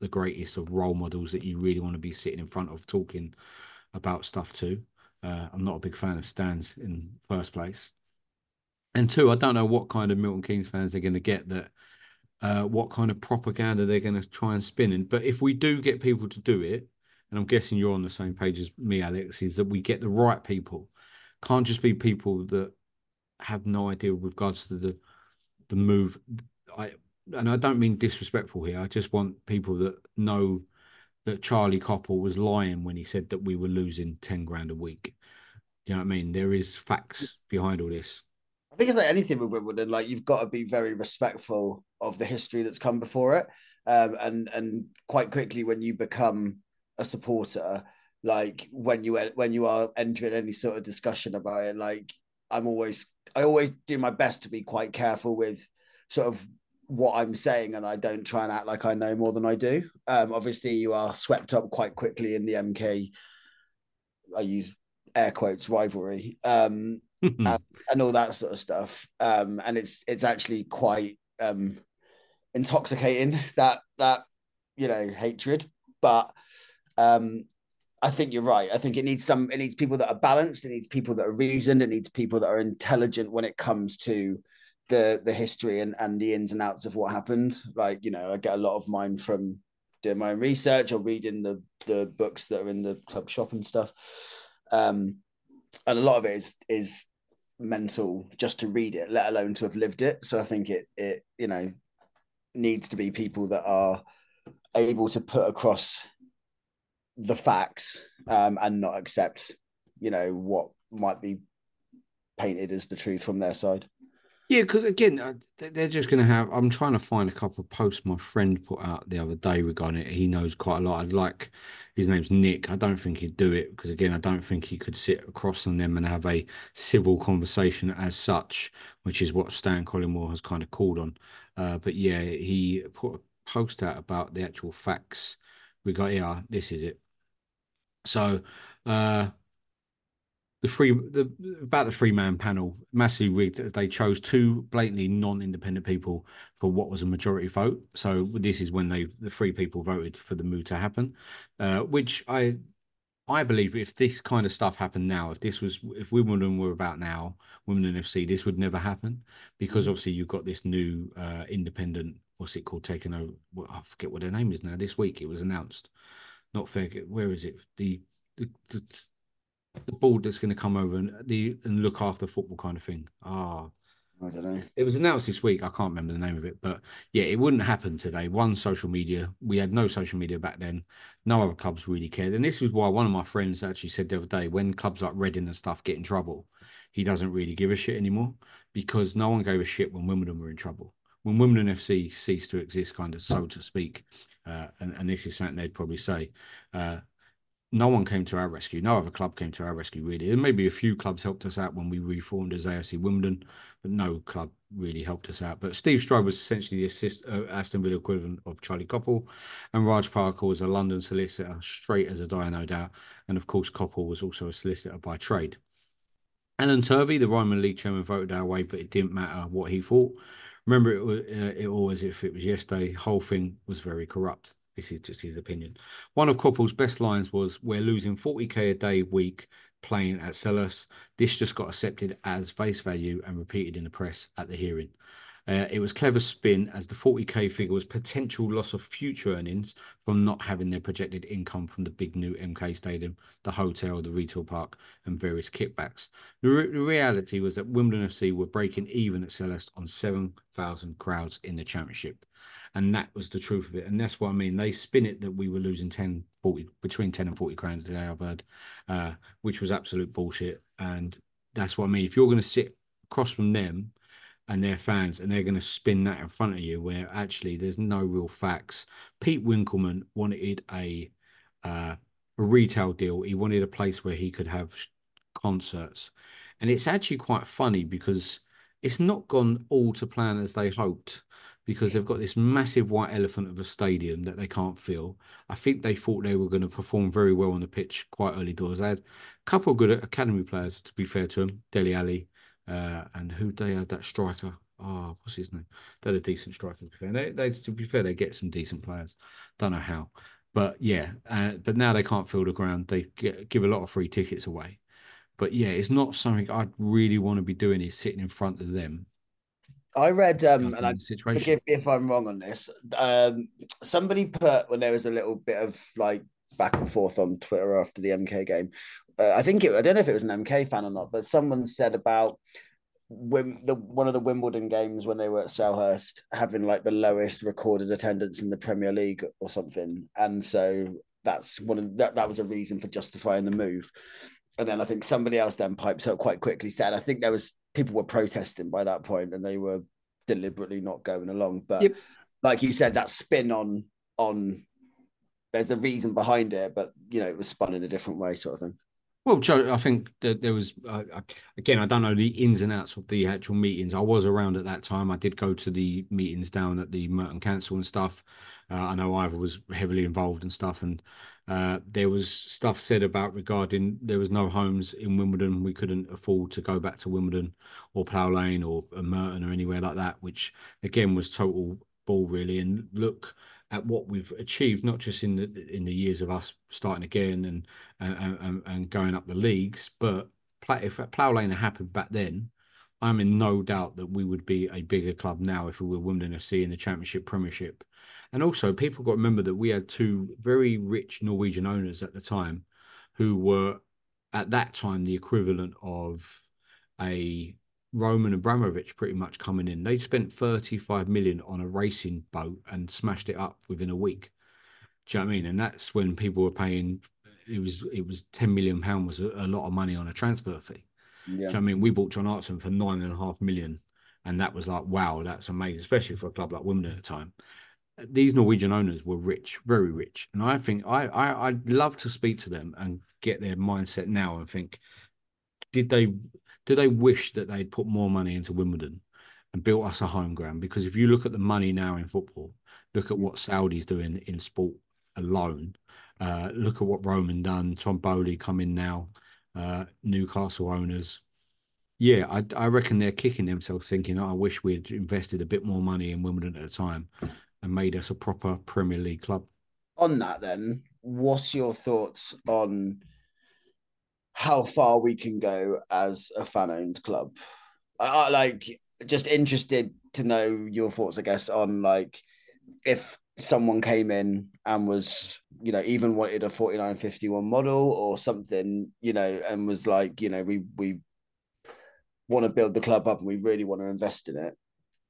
the greatest of role models that you really want to be sitting in front of talking about stuff to. I'm not a big fan of stands in first place. And two, I don't know what kind of Milton Keynes fans they're going to get that, what kind of propaganda they're going to try and spin in. But if we do get people to do it, and I'm guessing you're on the same page as me, Alex, is that we get the right people. Can't just be people that have no idea with regards to the move. And I don't mean disrespectful here. I just want people that know that Charlie Coppell was lying when he said that we were losing 10 grand a week. You know what I mean? There is facts behind all this. I think it's like anything with Wimbledon. Like, you've got to be very respectful of the history that's come before it, and quite quickly when you become a supporter, like when you are entering any sort of discussion about it, like I always do my best to be quite careful with sort of what I'm saying, and I don't try and act like I know more than I do. Obviously, you are swept up quite quickly in the MK, I use air quotes, rivalry, and all that sort of stuff. And it's actually quite intoxicating, that hatred. But I think you're right. I think it needs people that are balanced. It needs people that are reasoned. It needs people that are intelligent when it comes to the history and the ins and outs of what happened. Like, I get a lot of mine from doing my own research or reading the books that are in the club shop and stuff. And a lot of it is mental just to read it, let alone to have lived it. So I think it needs to be people that are able to put across the facts, and not accept what might be painted as the truth from their side. Yeah, because again, they're just going to have. I'm trying to find a couple of posts my friend put out the other day regarding it. He knows quite a lot. I'd like, his name's Nick. I don't think he'd do it because, again, I don't think he could sit across from them and have a civil conversation as such, which is what Stan Collymore has kind of called on. But yeah, he put a post out about the actual facts. We got, yeah, this is it. So, about the three-man panel, massively rigged as they chose two blatantly non-independent people for what was a majority vote. So this is when the three people voted for the move to happen, which I believe if this kind of stuff happened now, if Wimbledon were about now, Wimbledon FC, this would never happen because obviously you've got this new independent, what's it called, taking over. I forget what their name is now. This week it was announced. Not fair. Where is it? The board that's going to come over and look after football kind of thing. I don't know. It was announced this week. I can't remember the name of it, but yeah, it wouldn't happen today. One, social media. We had no social media back then. No other clubs really cared. And this is why one of my friends actually said the other day, when clubs like Reading and stuff get in trouble, he doesn't really give a shit anymore because no one gave a shit when Wimbledon were in trouble. When Wimbledon FC ceased to exist, kind of, so to speak, and this is something they'd probably say, no one came to our rescue. No other club came to our rescue, really. And maybe a few clubs helped us out when we reformed as AFC Wimbledon, but no club really helped us out. But Steve Stroud was essentially the Aston Villa equivalent of Charlie Coppell, and Raj Parker was a London solicitor, straight as a die, no doubt. And of course, Coppell was also a solicitor by trade. Alan Turvey, the Ryman League chairman, voted our way, but it didn't matter what he thought. Remember, it all as if it was yesterday. Whole thing was very corrupt. This is just his opinion. One of Coppell's best lines was, "We're losing 40k a day week playing at Selhurst. This just got accepted as face value and repeated in the press at the hearing. It was clever spin as the 40k figure was potential loss of future earnings from not having their projected income from the big new MK Stadium, the hotel, the retail park and various kickbacks. The reality was that Wimbledon FC were breaking even at Selhurst on 7,000 crowds in the championship. And that was the truth of it. And that's what I mean. They spin it that we were losing between 10 and 40 grand today, I've heard, which was absolute bullshit. And that's what I mean. If you're going to sit across from them and their fans and they're going to spin that in front of you where actually there's no real facts. Pete Winkelman wanted a retail deal. He wanted a place where he could have concerts. And it's actually quite funny because it's not gone all to plan as they hoped, because they've got this massive white elephant of a stadium that they can't fill. I think they thought they were going to perform very well on the pitch quite early doors. They had a couple of good academy players, to be fair to them, Dele Alli, and who they had, that striker. what's his name? They're a decent striker. To be fair, to be fair, they get some decent players. Don't know how, but yeah. But now they can't fill the ground. They give a lot of free tickets away. But yeah, it's not something I'd really want to be doing. Is sitting in front of them. I read, and Discussing I the situation. forgive me if I'm wrong on this. Somebody put, when there was a little bit of like back and forth on Twitter after the MK game. I don't know if it was an MK fan or not, but someone said about one of the Wimbledon games when they were at Selhurst having like the lowest recorded attendance in the Premier League or something, and so that's that was a reason for justifying the move. And then I think somebody else then piped up quite quickly, said I think there was people were protesting by that point and they were deliberately not going along. But Yep. like you said, that spin on there's the reason behind it, but it was spun in a different way, sort of thing. Well, Joe, I think that there was, again, I don't know the ins and outs of the actual meetings. I was around at that time. I did go to the meetings down at the Merton Council and stuff. I know Ivor was heavily involved and stuff. And there was stuff said about regarding there was no homes in Wimbledon. We couldn't afford to go back to Wimbledon or Plough Lane or Merton or anywhere like that, which, again, was total ball, really. And look at what we've achieved, not just in the years of us starting again and going up the leagues, but if Plough Lane had happened back then, I'm in no doubt that we would be a bigger club now if we were Wimbledon FC in the Championship, Premiership. And also, people got to remember that we had two very rich Norwegian owners at the time who were, at that time, the equivalent of a Roman Abramovich pretty much coming in. They spent 35 million on a racing boat and smashed it up within a week. Do you know what I mean? And that's when people were paying. It was £10 million was a lot of money on a transfer fee. Yeah. Do you know what I mean? We bought John Hartson for £9.5 million, and that was like, wow, that's amazing, especially for a club like Wimbledon at the time. These Norwegian owners were rich, very rich, and I think I'd love to speak to them and get their mindset now and think, do they wish that they'd put more money into Wimbledon and built us a home ground? Because if you look at the money now in football, look at what Saudi's doing in sport alone. Look at what Roman done. Tom Bowley come in now. Newcastle owners. Yeah, I reckon they're kicking themselves thinking, I wish we'd invested a bit more money in Wimbledon at the time and made us a proper Premier League club. On that then, what's your thoughts on how far we can go as a fan-owned club? I like just interested to know your thoughts, I guess, on like if someone came in and was, even wanted a 49-51 model or something, and was like, we want to build the club up and we really want to invest in it.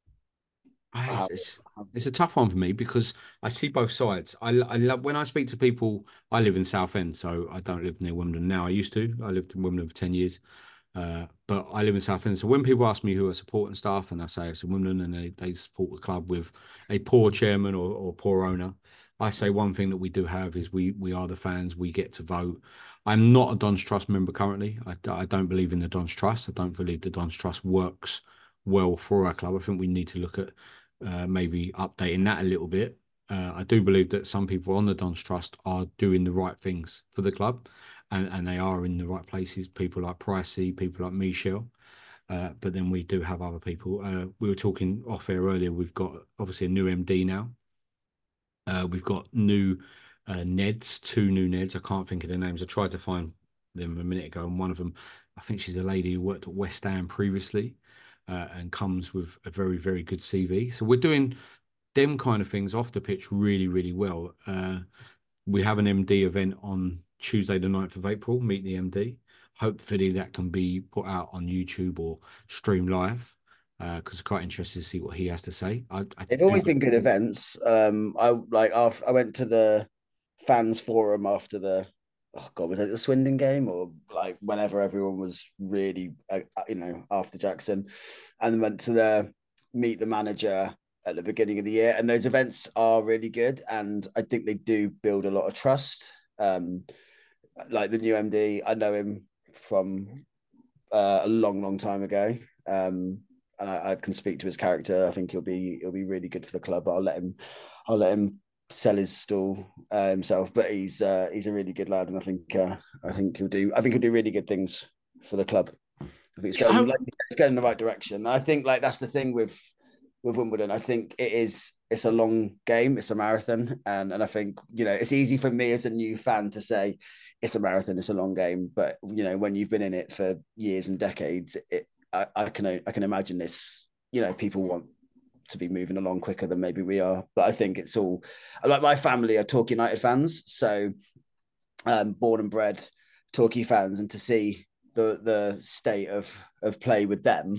It's a tough one for me because I see both sides. I love when I speak to people. I live in Southend, so I don't live near Wimbledon now. I used to. I lived in Wimbledon for 10 years, but I live in Southend. So when people ask me who I support and stuff, and I say it's in Wimbledon, and they support the club with a poor chairman or poor owner, I say one thing that we do have is we are the fans. We get to vote. I'm not a Don's Trust member currently. I don't believe in the Don's Trust. I don't believe the Don's Trust works well for our club. I think we need to look at maybe updating that a little bit. I do believe that some people on the Don's Trust are doing the right things for the club and they are in the right places. People like Pricey, people like Michel. But then we do have other people. We were talking off air earlier. We've got obviously a new MD now. We've got new Neds, two new Neds. I can't think of their names. I tried to find them a minute ago, and one of them, I think she's a lady who worked at West Ham previously. And comes with a very, very good CV. So we're doing them kind of things off the pitch really, really well. We have an MD event on Tuesday, the 9th of April, Meet the MD. Hopefully that can be put out on YouTube or stream live because I'm quite interested to see what he has to say. They've always been good events. I went to the fans forum after the was it the Swindon game or like whenever everyone was really, after Jackson, and then went to the Meet the Manager at the beginning of the year. And those events are really good. And I think they do build a lot of trust. Like the new MD, I know him from a long, long time ago. And I can speak to his character. I think he'll be really good for the club. I'll let him sell his stall himself, but he's a really good lad, and I think he'll do really good things for the club. I I think it's Yeah, going it's going in the right direction. I think like that's the thing with Wimbledon. I think it's a long game, it's a marathon, and I think it's easy for me as a new fan to say it's a marathon, it's a long game, but when you've been in it for years and decades, I can imagine this. People want to be moving along quicker than maybe we are, but I think it's all like my family are Torquay United fans, so born and bred Torquay fans, and to see the state of play with them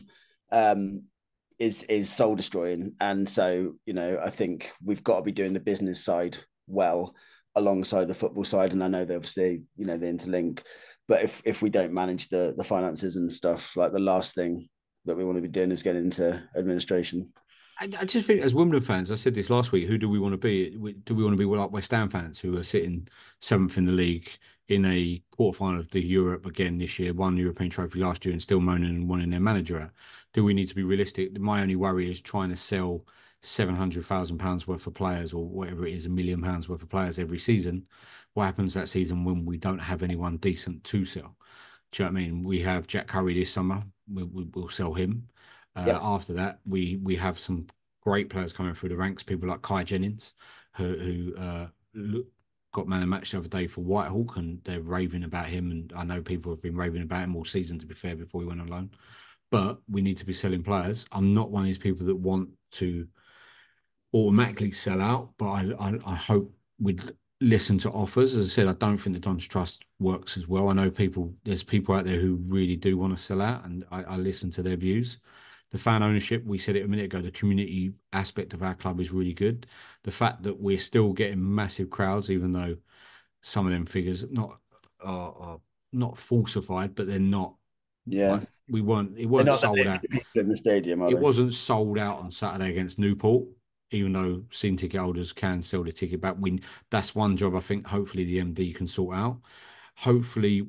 is soul destroying. And so I think we've got to be doing the business side well alongside the football side, and I know they obviously they interlink, but if we don't manage the finances and stuff, like the last thing that we want to be doing is getting into administration. I just think as Wimbledon fans, I said this last week, who do we want to be? Do we want to be like West Ham fans who are sitting 7th in the league in a quarterfinal of the Europe again this year, won the European trophy last year and still moaning and wanting their manager out? Do we need to be realistic? My only worry is trying to sell £700,000 worth of players, or whatever it is, £1 million worth of players every season. What happens that season when we don't have anyone decent to sell? Do you know what I mean? We have Jack Curry this summer. We'll sell him. After that, we have some great players coming through the ranks. People like Kai Jennings, who got man of match the other day for Whitehawk, and they're raving about him. And I know people have been raving about him all season, to be fair, before he went on loan. But we need to be selling players. I'm not one of these people that want to automatically sell out, but I hope we'd listen to offers. As I said, I don't think the Don's Trust works as well. I know there's people out there who really do want to sell out, and I listen to their views. The fan ownership, we said it a minute ago, the community aspect of our club is really good. The fact that we're still getting massive crowds, even though some of them figures are not falsified, but they're not. Yeah, like, it weren't sold out in the stadium. It wasn't sold out on Saturday against Newport, even though season ticket holders can sell the ticket back. That's one job I think hopefully the MD can sort out. Hopefully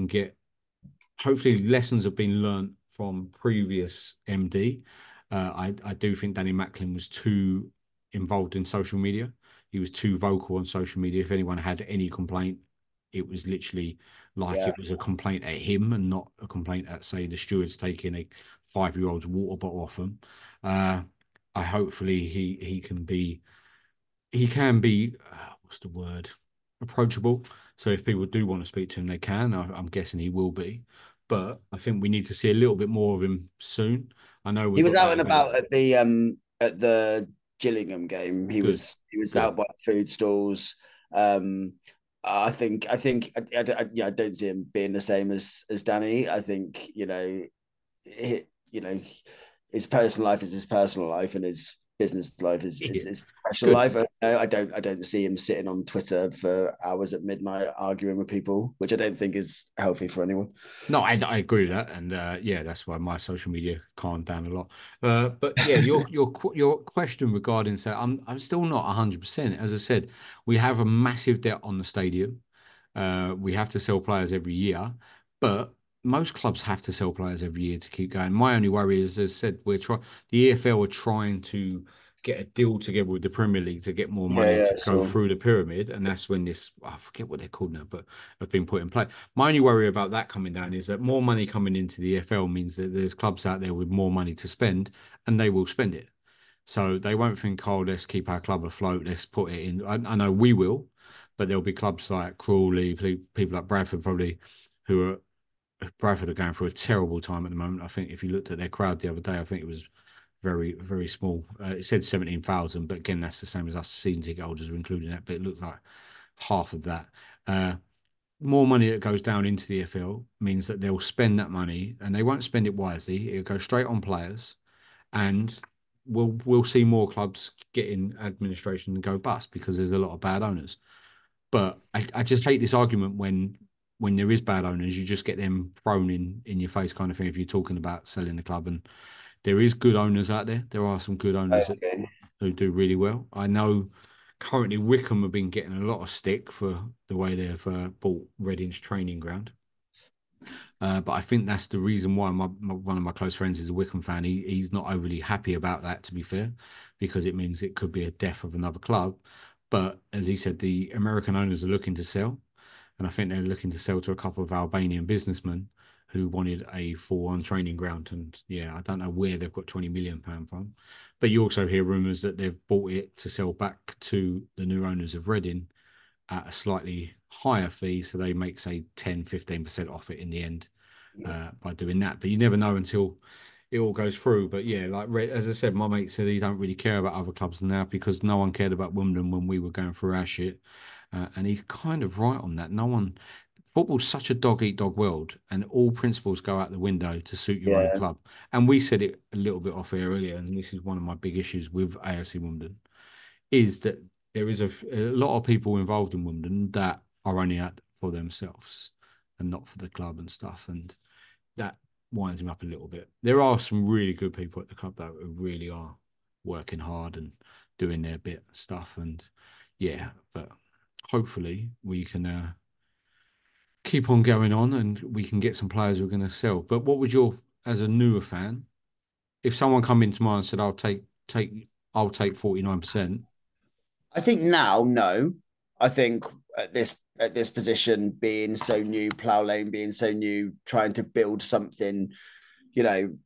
lessons have been learnt from previous MD. I do think Danny Macklin was too involved in social media. He was too vocal on social media. If anyone had any complaint, it was literally like it was a complaint at him and not a complaint at, say, the stewards taking a 5-year-old's water bottle off him. Hopefully he can be what's the word, approachable. So if people do want to speak to him, they can. I'm guessing he will be. But I think we need to see a little bit more of him soon. I know he was out and about at the Gillingham game. He was out by food stalls. I don't see him being the same as Danny. I think his personal life is his personal life, and his business life is his professional life. I don't see him sitting on Twitter for hours at midnight arguing with people, which I don't think is healthy for anyone. No, I agree with that, and that's why my social media calmed down a lot. But yeah, your question regarding I'm still not 100%. As I said, we have a massive debt on the stadium. We have to sell players every year, but most clubs have to sell players every year to keep going. My only worry is, as I said, the EFL are trying to get a deal together with the Premier League to get more money to go through the pyramid, and that's when I forget what they're called now, but have been put in place. My only worry about that coming down is that more money coming into the EFL means that there's clubs out there with more money to spend, and they will spend it. So they won't think, oh, let's keep our club afloat, let's put it in. I know we will, but there'll be clubs like Crawley, people like Bradford probably, Bradford are going through a terrible time at the moment. I think if you looked at their crowd the other day, I think it was very, very small. It said 17,000, but again, that's the same as us season ticket holders are including that, but it looked like half of that. More money that goes down into the EFL means that they'll spend that money, and they won't spend it wisely. It'll go straight on players, and we'll see more clubs get in administration and go bust because there's a lot of bad owners. But I just hate this argument when there is bad owners, you just get them thrown in your face kind of thing if you're talking about selling the club. And there is good owners out there. There are some good owners who do really well. I know currently Wycombe have been getting a lot of stick for the way they've bought Reading's training ground. But I think that's the reason why one of my close friends is a Wycombe fan. He's not overly happy about that, to be fair, because it means it could be a death of another club. But as he said, the American owners are looking to sell. And I think they're looking to sell to a couple of Albanian businessmen who wanted a full-on training ground. And yeah, I don't know where they've got £20 million from. But you also hear rumours that they've bought it to sell back to the new owners of Reading at a slightly higher fee. So they make, say, 10-15% off it in the end by doing that. But you never know until it all goes through. But yeah, like as I said, my mate said he don't really care about other clubs now because no one cared about Wimbledon when we were going through our shit. And he's kind of right on that. No one, football's such a dog eat dog world, and all principles go out the window to suit your own Yeah. club. And we said it a little bit off air earlier, and this is one of my big issues with AFC Wimbledon, is that there is a lot of people involved in Wimbledon that are only out for themselves and not for the club and stuff. And that winds him up a little bit. There are some really good people at the club though who really are working hard and doing their bit of stuff. And yeah, but hopefully we can keep on going on and we can get some players who are going to sell. But what would your, as a newer fan, if someone come in tomorrow and said, I'll take 49%. I think now, no. I think at this position, being so new, Plough Lane being so new, trying to build something, you know,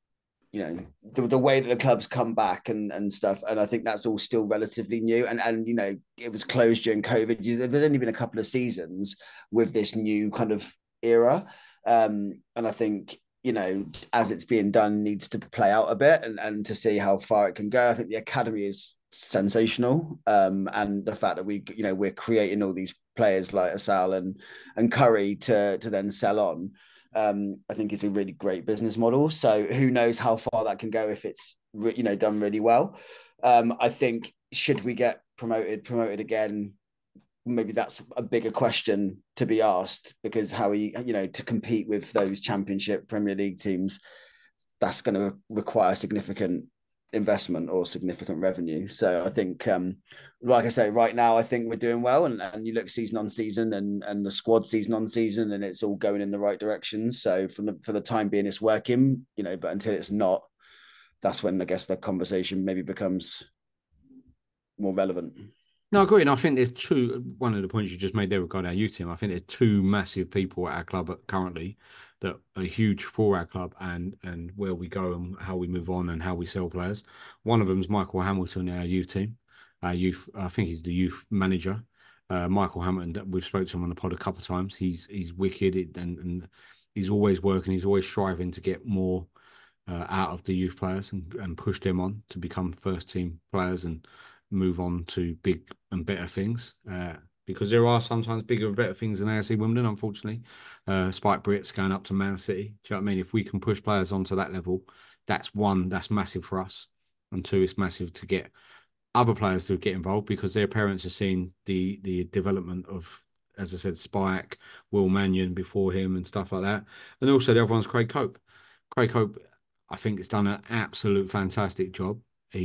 the way that the clubs come back and stuff, and I think that's all still relatively new. And you know, it was closed during COVID. There's only been a couple of seasons with this new kind of era, and I think, you know, as it's being done, needs to play out a bit and to see how far it can go. I think the academy is sensational, and the fact that we're creating all these players like Asal and Curry to then sell on. I think it's a really great business model. So who knows how far that can go if it's done really well. I think should we get promoted again? Maybe that's a bigger question to be asked, because how are you to compete with those Championship Premier League teams? That's going to require significant investment or significant revenue. So I think, like I say, right now I think we're doing well, and you look season on season and the squad season on season, and it's all going in the right direction. So for the time being, it's working, but until it's not, that's when I guess the conversation maybe becomes more relevant. No, I agree. And I think there's one of the points you just made there regarding our youth team. I think there's two massive people at our club currently that are huge for our club and where we go and how we move on and how we sell players. One of them is Michael Hamilton, our youth team. I think he's the youth manager. Michael Hamilton, we've spoken to him on the pod a couple of times. He's wicked and he's always working. He's always striving to get more out of the youth players and push them on to become first team players and move on to big and better things, because there are sometimes bigger and better things than AFC Wimbledon, unfortunately. Spike Brits going up to Man City. Do you know what I mean? If we can push players onto that level, that's massive for us. And two, it's massive to get other players to get involved because their parents are seeing the development of, as I said, Spike, Will Mannion before him and stuff like that. And also the other one's Craig Cope. Craig Cope, I think, has done an absolute fantastic job.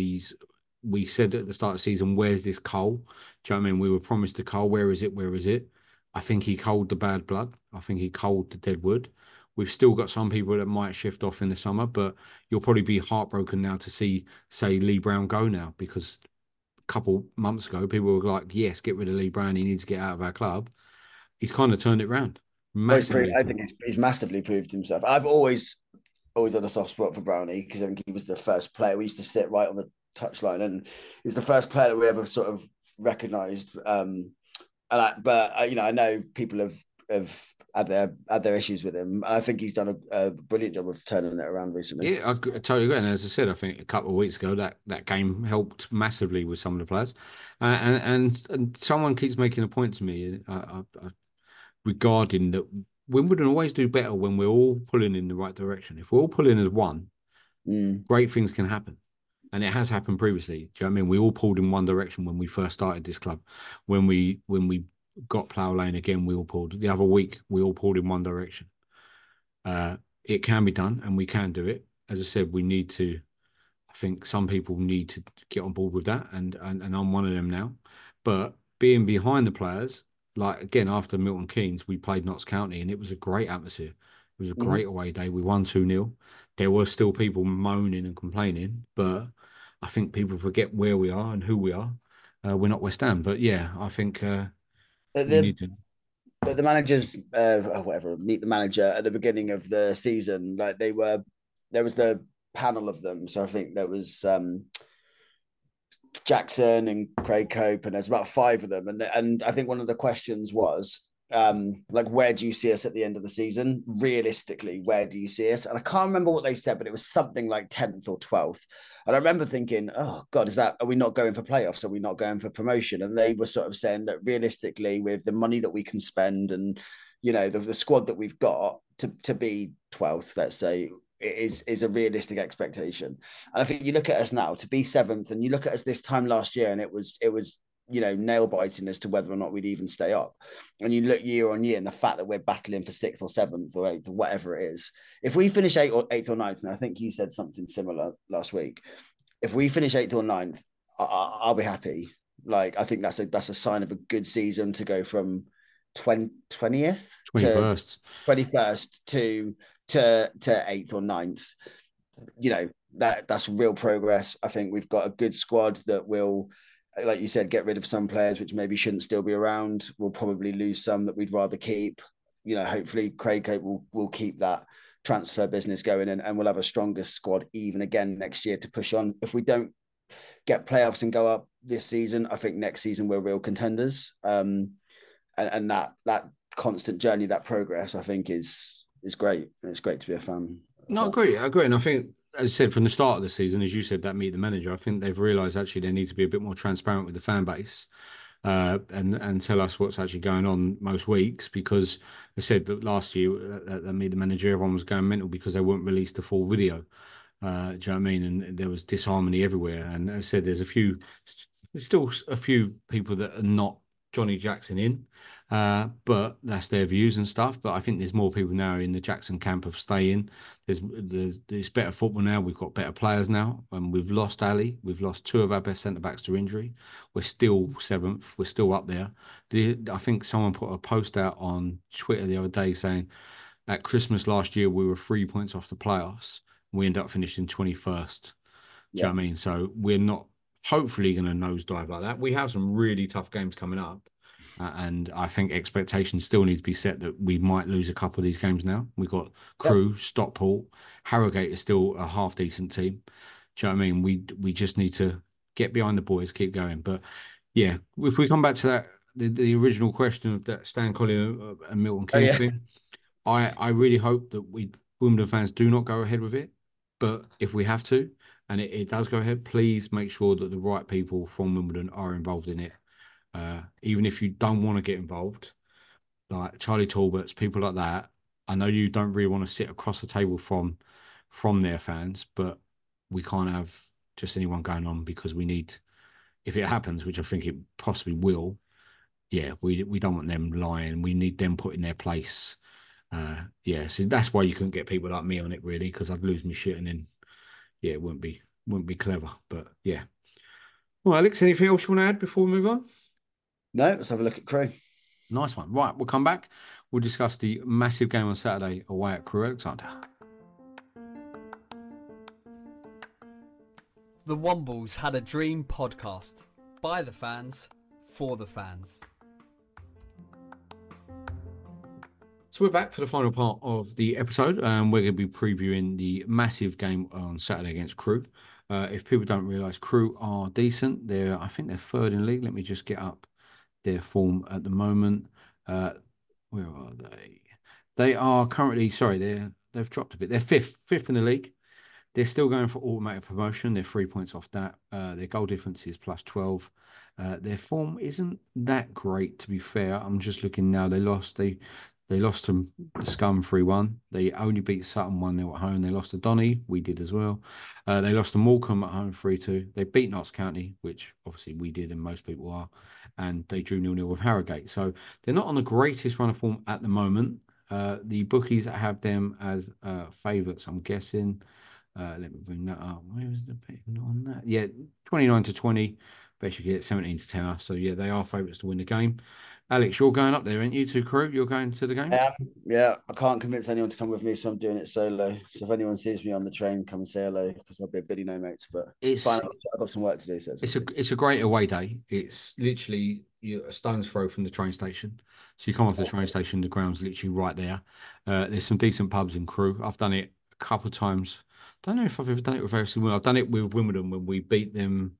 We said at the start of the season, where's this coal? Do you know what I mean? We were promised the coal. Where is it? Where is it? I think he culled the bad blood. I think he culled the dead wood. We've still got some people that might shift off in the summer, but you'll probably be heartbroken now to see, say, Lee Brown go now, because a couple months ago, people were like, yes, get rid of Lee Brown. He needs to get out of our club. He's kind of turned it around. I think he's massively proved himself. I've always had a soft spot for Brownie because I think he was the first player. We used to sit right on the touchline, and he's the first player that we ever sort of recognised. But I know people have had their issues with him, and I think he's done a brilliant job of turning it around recently. Yeah, I totally agree. And as I said, I think a couple of weeks ago that game helped massively with some of the players, and someone keeps making a point to me regarding that Wimbledon always do better when we're all pulling in the right direction. If we're all pulling as one, great things can happen. And it has happened previously. Do you know what I mean? We all pulled in one direction when we first started this club. When we got Plough Lane again, we all pulled. The other week, we all pulled in one direction. It can be done, and we can do it. As I said, I think some people need to get on board with that, and I'm one of them now. But being behind the players, like, again, after Milton Keynes, we played Notts County, and it was a great atmosphere. It was a great away day. We won 2-0. There were still people moaning and complaining, but I think people forget where we are and who we are. We're not West Ham, but yeah, I think we need to. But the managers, whatever, meet the manager at the beginning of the season. Like there was the panel of them. So I think there was Jackson and Craig Cope, and there's about five of them. And I think one of the questions was, like, where do you see us at the end of the season? Realistically, where do you see us? And I can't remember what they said, but it was something like 10th or 12th. And I remember thinking, oh God, are we not going for playoffs? Are we not going for promotion? And they were sort of saying that realistically, with the money that we can spend and, you know, the squad that we've got to be 12th, let's say, is a realistic expectation. And I think you look at us now to be 7th, and you look at us this time last year, and it was you know, nail biting as to whether or not we'd even stay up. And you look year on year, and the fact that we're battling for 6th or 7th or 8th or whatever it is, if we finish 8th or 9th, and I think you said something similar last week, if we finish 8th or 9th, I'll be happy. Like, I think that's a sign of a good season to go from 20th 21st 21st to 8th or 9th. You know, that's real progress. I think we've got a good squad that will, like you said, get rid of some players which maybe shouldn't still be around. We'll probably lose some that we'd rather keep. You know, hopefully Craig Cope will keep that transfer business going, and we'll have a stronger squad even again next year to push on. If we don't get playoffs and go up this season, I think next season we're real contenders. And that constant journey, that progress, I think is great. And it's great to be a fan. No, I agree. And I think, as I said, from the start of the season, as you said, that meet the manager, I think they've realised actually they need to be a bit more transparent with the fan base, and tell us what's actually going on most weeks. Because I said that last year at meet the manager, everyone was going mental because they wouldn't release the full video. Do you know what I mean? And there was disharmony everywhere. And as I said, there's still a few people that are not Johnny Jackson in, but that's their views and stuff. But I think there's more people now in the Jackson camp of staying. There's better football now. We've got better players now, and we've lost Ali. We've lost two of our best centre backs to injury. We're still 7th. We're still up there. I think someone put a post out on Twitter the other day saying at Christmas last year we were 3 points off the playoffs. We end up finishing 21st. Do you know what I mean? So we're not hopefully going to nosedive like that. We have some really tough games coming up, and I think expectations still need to be set that we might lose a couple of these games now. We've got Crewe, Stockport, Harrogate is still a half decent team. Do you know what I mean? We just need to get behind the boys, keep going. But yeah, if we come back to that, the original question of that Stan Collyer and Milton Keynes thing, I really hope that Wimbledon fans do not go ahead with it. But if we have to, and it does go ahead, please make sure that the right people from Wimbledon are involved in it. Even if you don't want to get involved, like Charlie Talbots, people like that. I know you don't really want to sit across the table from their fans, but we can't have just anyone going on, because we need, if it happens, which I think it possibly will, we don't want them lying. We need them put in their place. So that's why you couldn't get people like me on it, really, because I'd lose my shit, and then it wouldn't be clever. But yeah. Well, Alex, anything else you want to add before we move on? No, let's have a look at Crewe. Nice one. Right, we'll come back. We'll discuss the massive game on Saturday away at Crewe Alexandra. The Wombles Had a Dream podcast. By the fans, for the fans. So we're back for the final part of the episode. We're going to be previewing the massive game on Saturday against Crewe. If people don't realise, Crewe are decent. I think they're 3rd in the league. Let me just get up their form at the moment. Where are they? They are currently, they've dropped a bit. They're fifth in the league. They're still going for automatic promotion. They're 3 points off that. Their goal difference is +12. Their form isn't that great, to be fair. I'm just looking now. They lost to Scum 3-1. They only beat Sutton 1-0 at home. They lost to Donny. We did as well. They lost to Morecambe at home 3-2. They beat Notts County, which obviously we did and most people are. And they drew 0-0 with Harrogate. So they're not on the greatest run of form at the moment. The bookies have them as favourites, I'm guessing. Let me bring that up. Where was the betting on that? Yeah, 29-20. Bet you get 17-10. So yeah, they are favourites to win the game. Alex, you're going up there, aren't you, to Crewe? You're going to the game? Yeah. I can't convince anyone to come with me, so I'm doing it solo. So if anyone sees me on the train, come and say hello, because I'll be a biddy no mates. But it's fine. I've got some work to do. So it's a great away day. It's literally a stone's throw from the train station. So you come off the train station, the ground's literally right there. There's some decent pubs in Crewe. I've done it a couple of times. Don't know if I've ever done it with FC Wimbledon. I've done it with Wimbledon when we beat them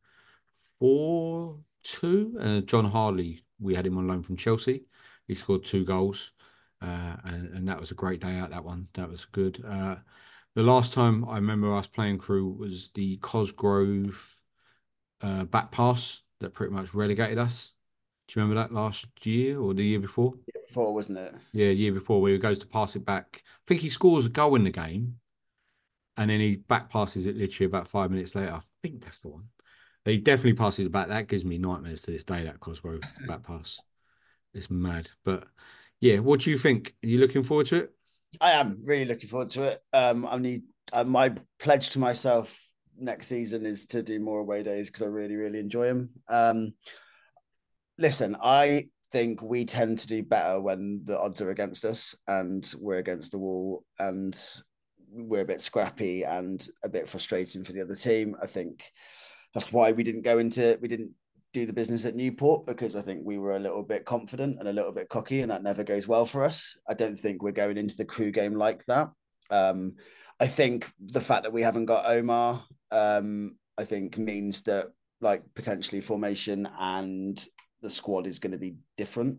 4-2. John Harley, we had him on loan from Chelsea. He scored 2 goals. And that was a great day out, that one. That was good. The last time I remember us playing Crewe was the Cosgrove back pass that pretty much relegated us. Do you remember that last year or the year before? Before, wasn't it? Yeah, year before, where he goes to pass it back. I think he scores a goal in the game, and then he back passes it literally about 5 minutes later. I think that's the one. He definitely passes it back. That gives me nightmares to this day, that Cosgrove back pass. It's mad. But yeah, what do you think? Are you looking forward to it? I am really looking forward to it. My pledge to myself next season is to do more away days because I really, really enjoy them. Listen, I think we tend to do better when the odds are against us and we're against the wall and we're a bit scrappy and a bit frustrating for the other team. I think that's why we didn't do the business at Newport, because I think we were a little bit confident and a little bit cocky, and that never goes well for us. I don't think we're going into the Crewe game like that. I think the fact that we haven't got Omar, I think means that like potentially formation and the squad is going to be different.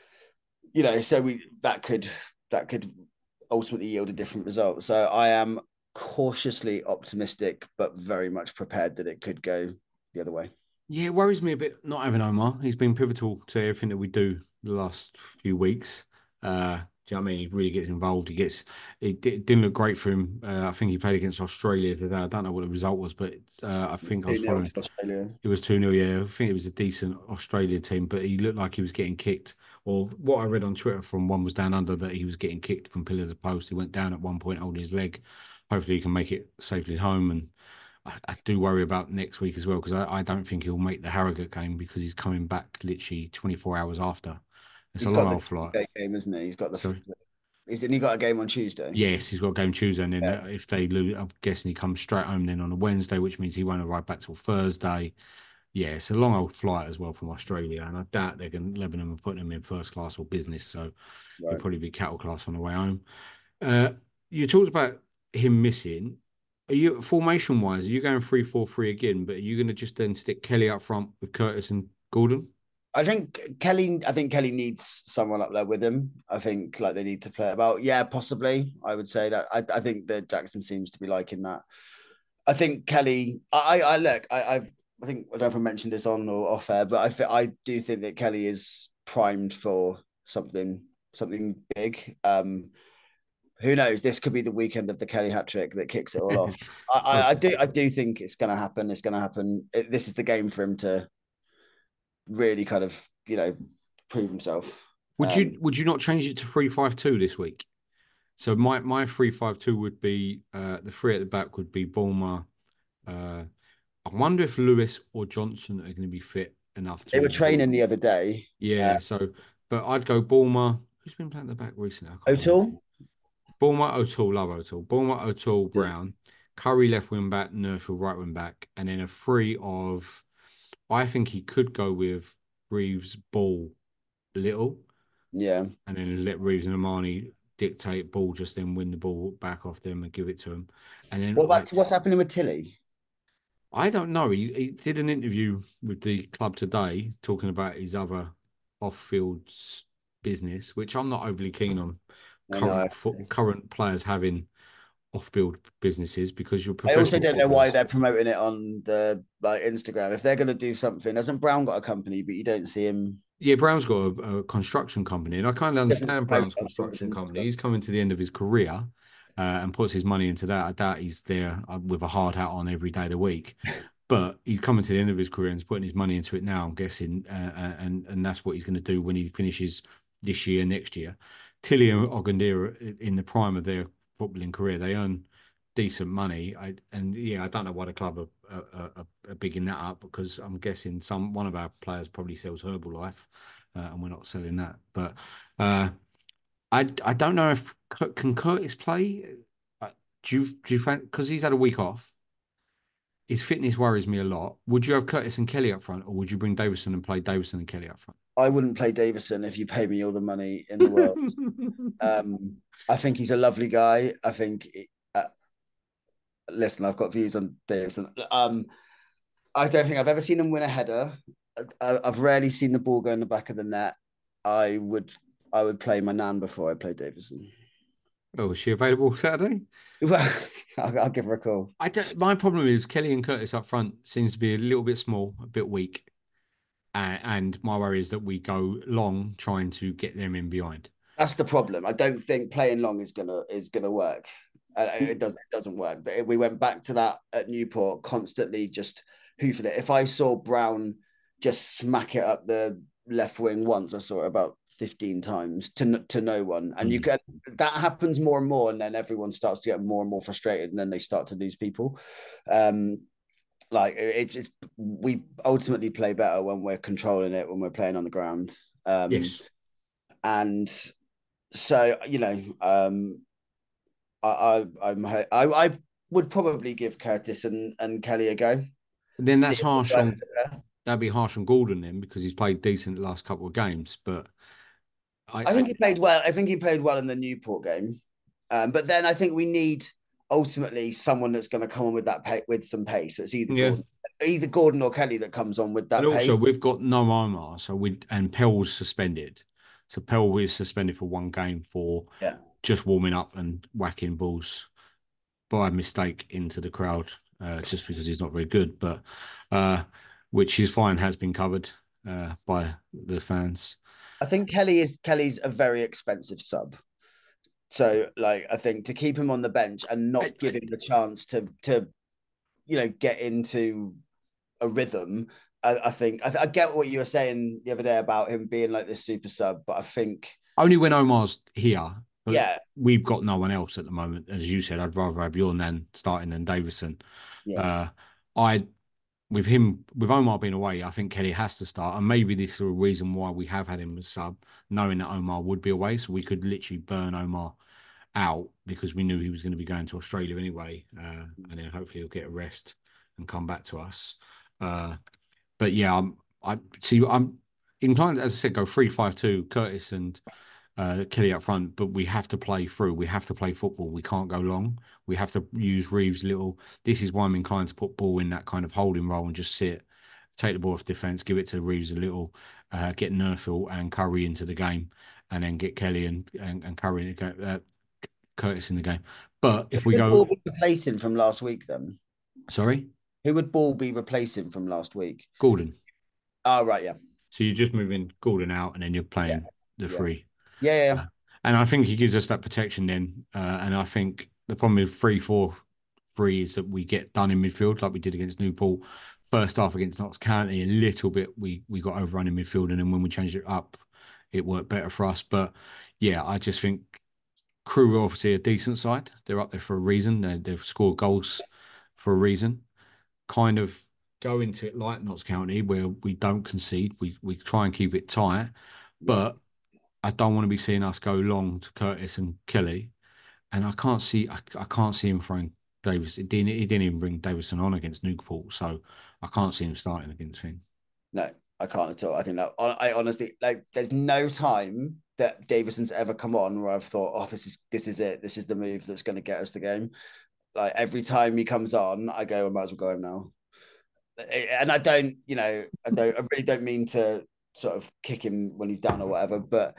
So that could ultimately yield a different result. So I am cautiously optimistic, but very much prepared that it could go the other way. Yeah, it worries me a bit not having Omar. He's been pivotal to everything that we do the last few weeks. Do you know what I mean? He really gets involved. It didn't look great for him. I think he played against Australia today. I don't know what the result was, but I think I was following. It was 2-0, yeah. I think it was a decent Australia team, but he looked like he was getting kicked. Or what I read on Twitter from One Was Down Under, that he was getting kicked from pillar to post. He went down at one point, holding his leg. Hopefully he can make it safely home. And I do worry about next week as well, because I don't think he'll make the Harrogate game, because he's coming back literally 24 hours after. It's a long old flight. Game, isn't he? He's got Isn't he got a game on Tuesday? Yes, he's got a game Tuesday, and then if they lose, I'm guessing he comes straight home then on a Wednesday, which means he won't arrive back till Thursday. Yeah, it's a long old flight as well from Australia, and I doubt they're going to Lebanon and putting him in first class or business, so he'll probably be cattle class on the way home. You talked about him missing. Are you formation wise? Are you going 3-4-3 again? But are you going to just then stick Kelly up front with Curtis and Gordon? I think Kelly needs someone up there with him. I think like they need to play about. Yeah, possibly. I would say that. I think that Jackson seems to be liking that. I think Kelly. I think I don't know if I mentioned this on or off air, but I do think that Kelly is primed for something big. Who knows? This could be the weekend of the Kelly hat trick that kicks it all off. I do think it's going to happen. It's going to happen. This is the game for him to really kind of prove himself. Would you not change it to 3-5-2 this week? So my 3-5-2 would be the three at the back would be Bulmer. I wonder if Lewis or Johnson are going to be fit enough. They were training the other day. Yeah. But I'd go Bulmer. Who's been playing at the back recently? O'Toole. Bulmer, O'Toole, love O'Toole. Bulmer, O'Toole, Brown. Curry left wing back, Nerfield right wing back, and then a three of. I think he could go with Reeves, Ball, Little. Yeah. And then let Reeves and Armani dictate Ball, just then win the ball back off them and give it to him. And then what's happening with Tilly? I don't know. He did an interview with the club today talking about his other off-field business, which I'm not overly keen on current players having off-field businesses, because you're. I also don't know why they're promoting it on the Instagram. If they're going to do something, hasn't Brown got a company, but you don't see him? Yeah, Brown's got a construction company, and I kind of understand Brown's construction company. He's coming to the end of his career and puts his money into that. I doubt he's there with a hard hat on every day of the week, but he's coming to the end of his career and he's putting his money into it now, I'm guessing, and that's what he's going to do when he finishes this year, next year. Tilly and Ogunde in the prime of their footballing career, they earn decent money. I don't know why the club are bigging that up, because I'm guessing one of our players probably sells Herbalife, and we're not selling that. But I don't know if can Curtis play. Do you think, because he's had a week off, his fitness worries me a lot. Would you have Curtis and Kelly up front, or would you bring Davison and play Davison and Kelly up front? I wouldn't play Davison if you paid me all the money in the world. I think he's a lovely guy. I think, uh, listen, I've got views on Davison. I don't think I've ever seen him win a header. I've rarely seen the ball go in the back of the net. I would play my nan before I play Davison. Oh, is she available Saturday? Well, I'll give her a call. My problem is Kelly and Curtis up front seems to be a little bit small, a bit weak. And my worry is that we go long trying to get them in behind. That's the problem. I don't think playing long is gonna work. It doesn't work. We went back to that at Newport, constantly just hoofing it. If I saw Brown just smack it up the left wing once, I saw it about 15 times to no one. And that happens more and more, and then everyone starts to get more and more frustrated, and then they start to lose people. We ultimately play better when we're controlling it, when we're playing on the ground. Yes. And so, I would probably give Curtis and Kelly a go. Then that's harsh on. That'd be harsh on Gordon then, because he's played decent the last couple of games. But I think he played well. I think he played well in the Newport game. But then I think we need ultimately someone that's going to come on with with some pace. So it's either Gordon or Kelly that comes on with that. And also, we've got no Omar, and Pell's suspended. So Pell is suspended for one game for just warming up and whacking balls by mistake into the crowd, just because he's not very good. But which his fine has been covered by the fans. I think Kelly's a very expensive sub. So, I think to keep him on the bench and not give him the chance to get into a rhythm. I think I get what you were saying the other day about him being like this super sub, but I think only when Omar's here. Yeah, we've got no one else at the moment. As you said, I'd rather have your nan starting than Davison. Yeah. With Omar being away, I think Kelly has to start, and maybe this is a reason why we have had him as sub, knowing that Omar would be away, so we could literally burn Omar out because we knew he was going to be going to Australia anyway, and then hopefully he'll get a rest and come back to us. But yeah, I'm inclined, as I said, go 3-5-2, Curtis and Kelly up front, but we have to play through. We have to play football. We can't go long. We have to use Reeves little. This is why I'm inclined to put ball in that kind of holding role and just sit, take the ball off defence, give it to Reeves a little, get Nerfil and Curry into the game, and then get Kelly and Curry Curtis in the game. But if we go, Ball be replacing from last week, then sorry, who would Ball be replacing from last week? Gordon. Oh right, yeah. So you're just moving Gordon out, and then you're playing the three. Yeah. And I think he gives us that protection then. And I think the problem with 3-4-3 is that we get done in midfield like we did against Newport. First half against Notts County, a little bit we got overrun in midfield, and then when we changed it up, it worked better for us. But yeah, I just think Crewe are obviously a decent side. They're up there for a reason. They've scored goals for a reason. Kind of go into it like Notts County, where we don't concede. We try and keep it tight, but I don't want to be seeing us go long to Curtis and Kelly, and I can't see him throwing Davis. He didn't even bring Davison on against Newport, so I can't see him starting against him. No, I can't at all. I think that I honestly there's no time that Davison's ever come on where I've thought, oh, this is it. This is the move that's going to get us the game. Like every time he comes on, I go, I might as well go home now. And I really don't mean to sort of kick him when he's down or whatever, but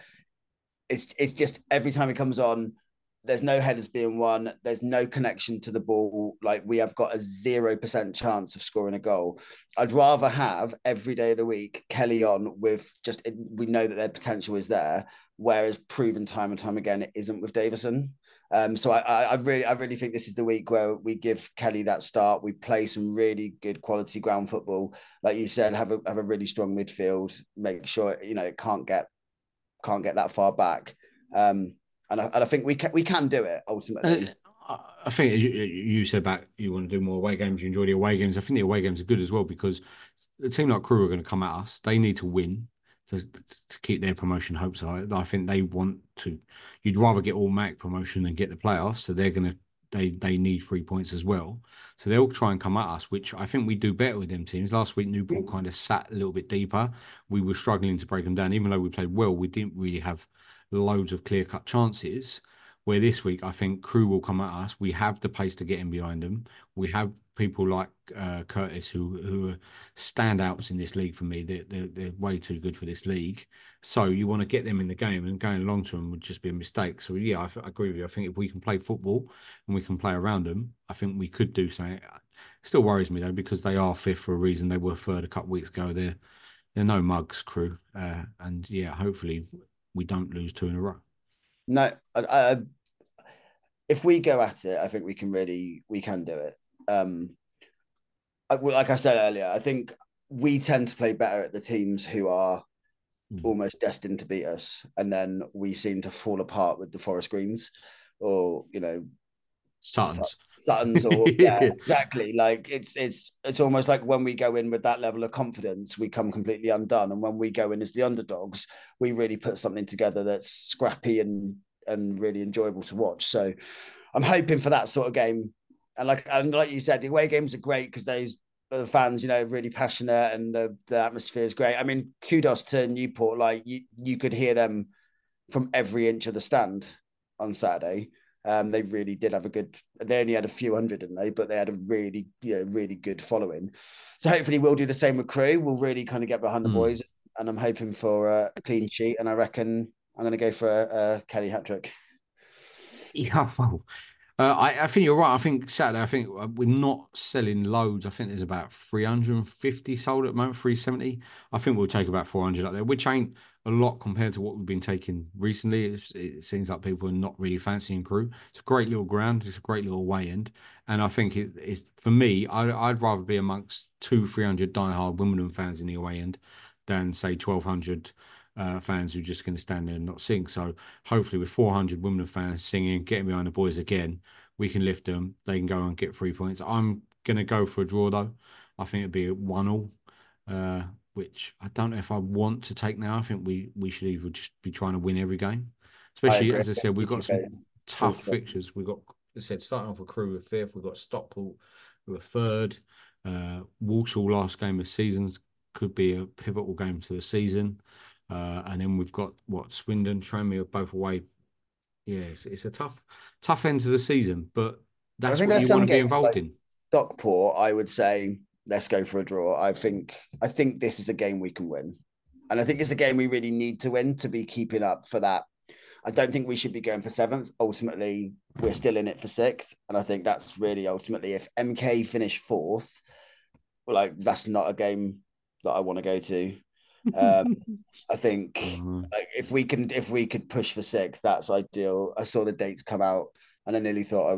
it's just every time he comes on, there's no headers being won, there's no connection to the ball. Like we have got a 0% chance of scoring a goal. I'd rather have every day of the week Kelly on with we know that their potential is there, whereas proven time and time again it isn't with Davison. So I really think this is the week where we give Kelly that start. We play some really good quality ground football, like you said. Have a really strong midfield. Make sure it can't get that far back. And I think we can do it ultimately. I think you said back you want to do more away games. You enjoy the away games. I think the away games are good as well because a team like Crewe are going to come at us. They need to win to keep their promotion hopes high. I think they want to. You'd rather get automatic promotion than get the playoffs, so they're going to they need 3 points as well. So they'll try and come at us, which I think we do better with them teams. Last week, Newport kind of sat a little bit deeper. We were struggling to break them down. Even though we played well, we didn't really have loads of clear-cut chances. Where this week, I think Crew will come at us. We have the pace to get in behind them. We have people like Curtis who are standouts in this league for me. They're way too good for this league. So you want to get them in the game, and going along to them would just be a mistake. So yeah, I agree with you. I think if we can play football and we can play around them, I think we could do something. It still worries me though, because they are fifth for a reason. They were third a couple of weeks ago. They're no mugs, Crew. And yeah, hopefully we don't lose 2 in a row. No, if we go at it, I think we can do it. Like I said earlier, I think we tend to play better at the teams who are almost destined to beat us, and then we seem to fall apart with the Forest Greens, or Suttons, or yeah, exactly. Like it's almost like when we go in with that level of confidence, we come completely undone, and when we go in as the underdogs, we really put something together that's scrappy and really enjoyable to watch. So I'm hoping for that sort of game. And like you said, the away games are great because the fans, really passionate, and the atmosphere is great. I mean, kudos to Newport. Like you could hear them from every inch of the stand on Saturday. They really did have they only had a few hundred, didn't they? But they had a really, really good following. So hopefully we'll do the same with Crew. We'll really kind of get behind the boys, and I'm hoping for a clean sheet. And I reckon I'm going to go for a Kelly hat trick. Yeah, well, I think you're right. I think Saturday, I think we're not selling loads. I think there's about 350 sold at the moment, 370. I think we'll take about 400 up there, which ain't a lot compared to what we've been taking recently. It seems like people are not really fancying Crew. It's a great little ground. It's a great little way end. And I think it's for me, I'd rather be amongst 300 diehard Wimbledon fans in the away end than say 1,200 fans who are just going to stand there and not sing. So hopefully with 400 Wimbledon fans singing, getting behind the boys again, we can lift them. They can go and get 3 points. I'm going to go for a draw though. I think it'd be a 1-1, which I don't know if I want to take now. I think we should either just be trying to win every game. Especially, as I said, we've got some tough fixtures. We've got, as I said, starting off with Crew with 5th. We've got Stockport who are 3rd. Walsall last game of seasons could be a pivotal game to the season. And then we've got Swindon, Tranmere are both away. Yeah, it's a tough end to the season, but that's what you want to be involved in. Stockport, I would say, let's go for a draw. I think this is a game we can win, and I think it's a game we really need to win to be keeping up for that. I don't think we should be going for 7th. Ultimately, we're still in it for 6th, and I think that's really ultimately if MK finish 4th, like that's not a game that I want to go to. I think like, if we could push for 6th, that's ideal. I saw the dates come out, and I nearly thought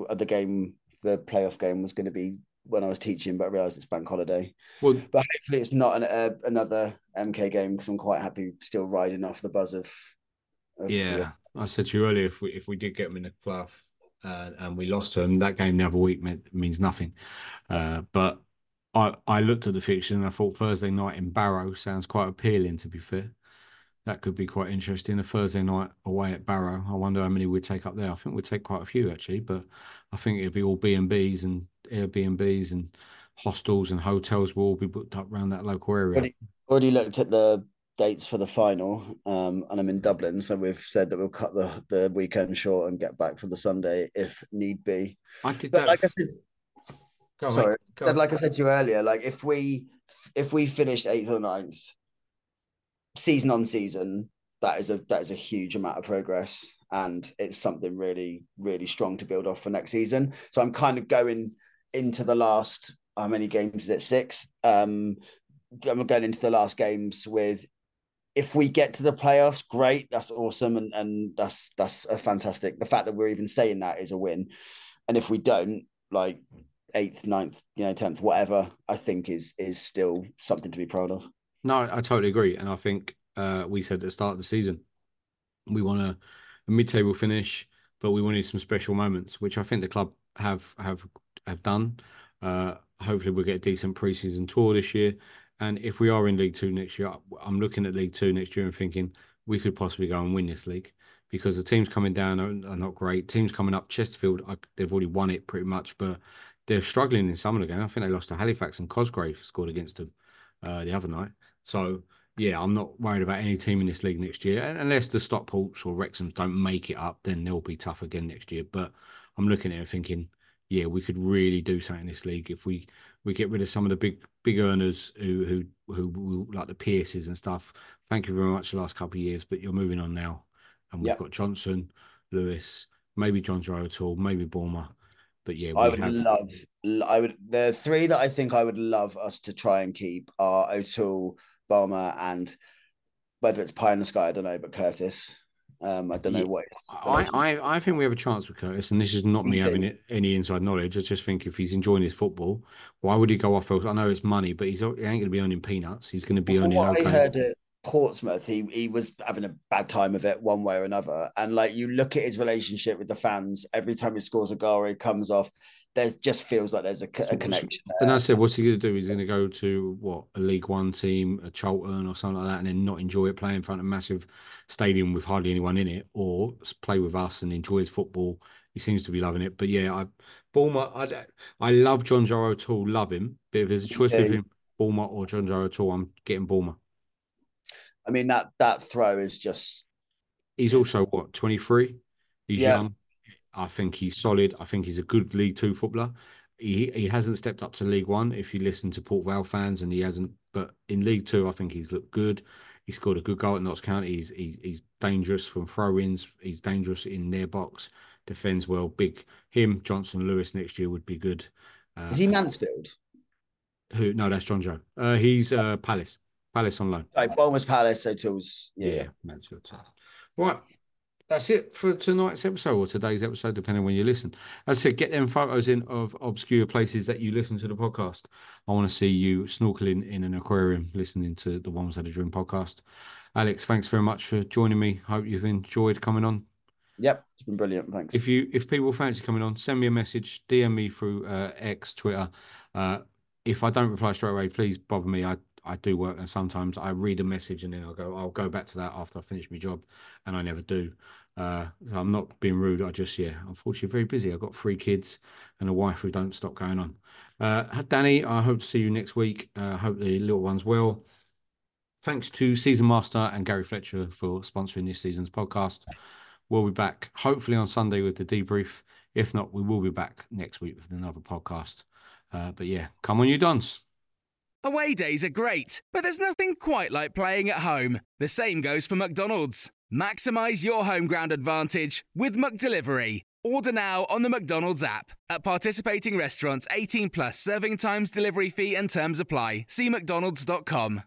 the playoff game was going to be when I was teaching, but I realised it's bank holiday. Well, but hopefully it's not another MK game, because I'm quite happy still riding off the buzz of yeah. I said to you earlier, if we did get them in the playoff and we lost to them, that game the other week means nothing. But I looked at the fixture and I thought Thursday night in Barrow sounds quite appealing, to be fair. That could be quite interesting. A Thursday night away at Barrow. I wonder how many we'd take up there. I think we'd take quite a few, actually, but I think it'd be all B&Bs and Airbnbs and hostels and hotels will all be booked up around that local area. Already looked at the dates for the final, and I'm in Dublin, so we've said that we'll cut the weekend short and get back for the Sunday if need be. I said, like I said to you earlier, like if we finished 8th or 9th, season on season, that is a huge amount of progress, and it's something really, really strong to build off for next season. So I'm kind of going into the last, how many games is it? 6. I'm going into the last games with, if we get to the playoffs, great, that's awesome, and that's a fantastic. The fact that we're even saying that is a win, and if we don't, like 8th, 9th, 10th, whatever, I think is still something to be proud of. No, I totally agree. And I think we said at the start of the season, we want a mid-table finish, but we wanted some special moments, which I think the club have done. Hopefully we'll get a decent pre-season tour this year. And if we are in League Two next year, I'm looking at League Two next year and thinking we could possibly go and win this league. because the teams coming down are not great. Teams coming up, Chesterfield, they've already won it pretty much, but they're struggling in some of the games. I think they lost to Halifax and Cosgrave scored against them the other night. So, yeah, I'm not worried about any team in this league next year. Unless the Stockports or Wrexhams don't make it up, then they'll be tough again next year. But I'm looking at it thinking, yeah, we could really do something in this league if we get rid of some of the big earners who like the Pierces and stuff. Thank you very much the last couple of years, but you're moving on now. And we've got Johnson, Lewis, maybe John Joe O'Toole, maybe Bulmer. But yeah, the three that I think I would love us to try and keep are O'Toole, Bulmer, and whether it's pie in the sky, I don't know, but Curtis. I don't know what it's. I think we have a chance with Curtis, and this is not me having any inside knowledge. I just think if he's enjoying his football, why would he go off? I know it's money, but he ain't going to be earning peanuts. He's going to be earning. What I heard at Portsmouth, he was having a bad time of it one way or another, and like you look at his relationship with the fans, every time he scores a goal or he comes off, there just feels like there's a connection. And I said, what's he going to do? He's going to go to a League One team, a Charlton or something like that, and then not enjoy it, play in front of a massive stadium with hardly anyone in it, or play with us and enjoy his football. He seems to be loving it. But yeah, Bulmer, I love John Joe O'Toole, love him. But if there's a choice between Bulmer or John Joe O'Toole, I'm getting Bulmer. I mean, that throw is just. He's also 23. He's young. I think he's solid. I think he's a good League Two footballer. He hasn't stepped up to League One if you listen to Port Vale fans, and he hasn't. But in League Two, I think he's looked good. He scored a good goal at Notts County. He's dangerous from throw-ins. He's dangerous in their box. Defends well. Him, Johnson, Lewis next year would be good. Is he Mansfield? Who? No, that's John Joe. He's Palace. Palace on loan. Bulmer's Palace. O'Toole's Mansfield. Right. That's it for tonight's episode, or today's episode, depending on when you listen. As I said, get them photos in of obscure places that you listen to the podcast. I want to see you snorkeling in an aquarium, listening to the Ones Had a Dream podcast. Alex, thanks very much for joining me. Hope you've enjoyed coming on. Yep, it's been brilliant. Thanks. If people fancy coming on, send me a message, DM me through X, Twitter. If I don't reply straight away, please bother me. I do work, and sometimes I read a message and then I'll go back to that after I finish my job, and I never do. So I'm not being rude. I just, unfortunately, very busy. I've got 3 kids and a wife who don't stop going on. Danny, I hope to see you next week. Hope the little one's well. Thanks to Season Master and Gary Fletcher for sponsoring this season's podcast. We'll be back hopefully on Sunday with the debrief. If not, we will be back next week with another podcast. But yeah, come on, you Dons. Away days are great, but there's nothing quite like playing at home. The same goes for McDonald's. Maximise your home ground advantage with McDelivery. Order now on the McDonald's app. At participating restaurants, 18 plus serving times, delivery fee and terms apply. See mcdonalds.com.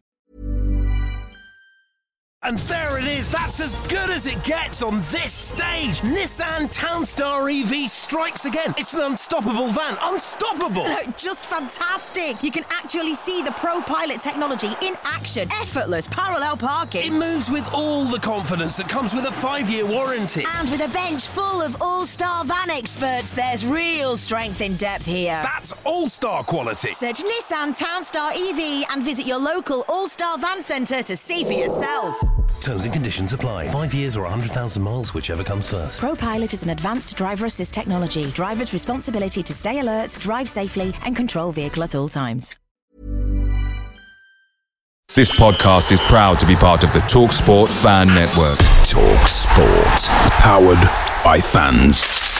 And there it is, that's as good as it gets on this stage. Nissan Townstar EV strikes again. It's an unstoppable van, unstoppable. Look, just fantastic. You can actually see the ProPilot technology in action. Effortless parallel parking. It moves with all the confidence that comes with a 5-year warranty. And with a bench full of all-star van experts, there's real strength in depth here. That's all-star quality. Search Nissan Townstar EV and visit your local all-star van centre to see for yourself. Terms and conditions apply. 5 years or 100,000 miles, whichever comes first. ProPilot is an advanced driver assist technology. Driver's responsibility to stay alert, drive safely, and control vehicle at all times. This podcast is proud to be part of the TalkSport Fan Network. TalkSport. Powered by fans.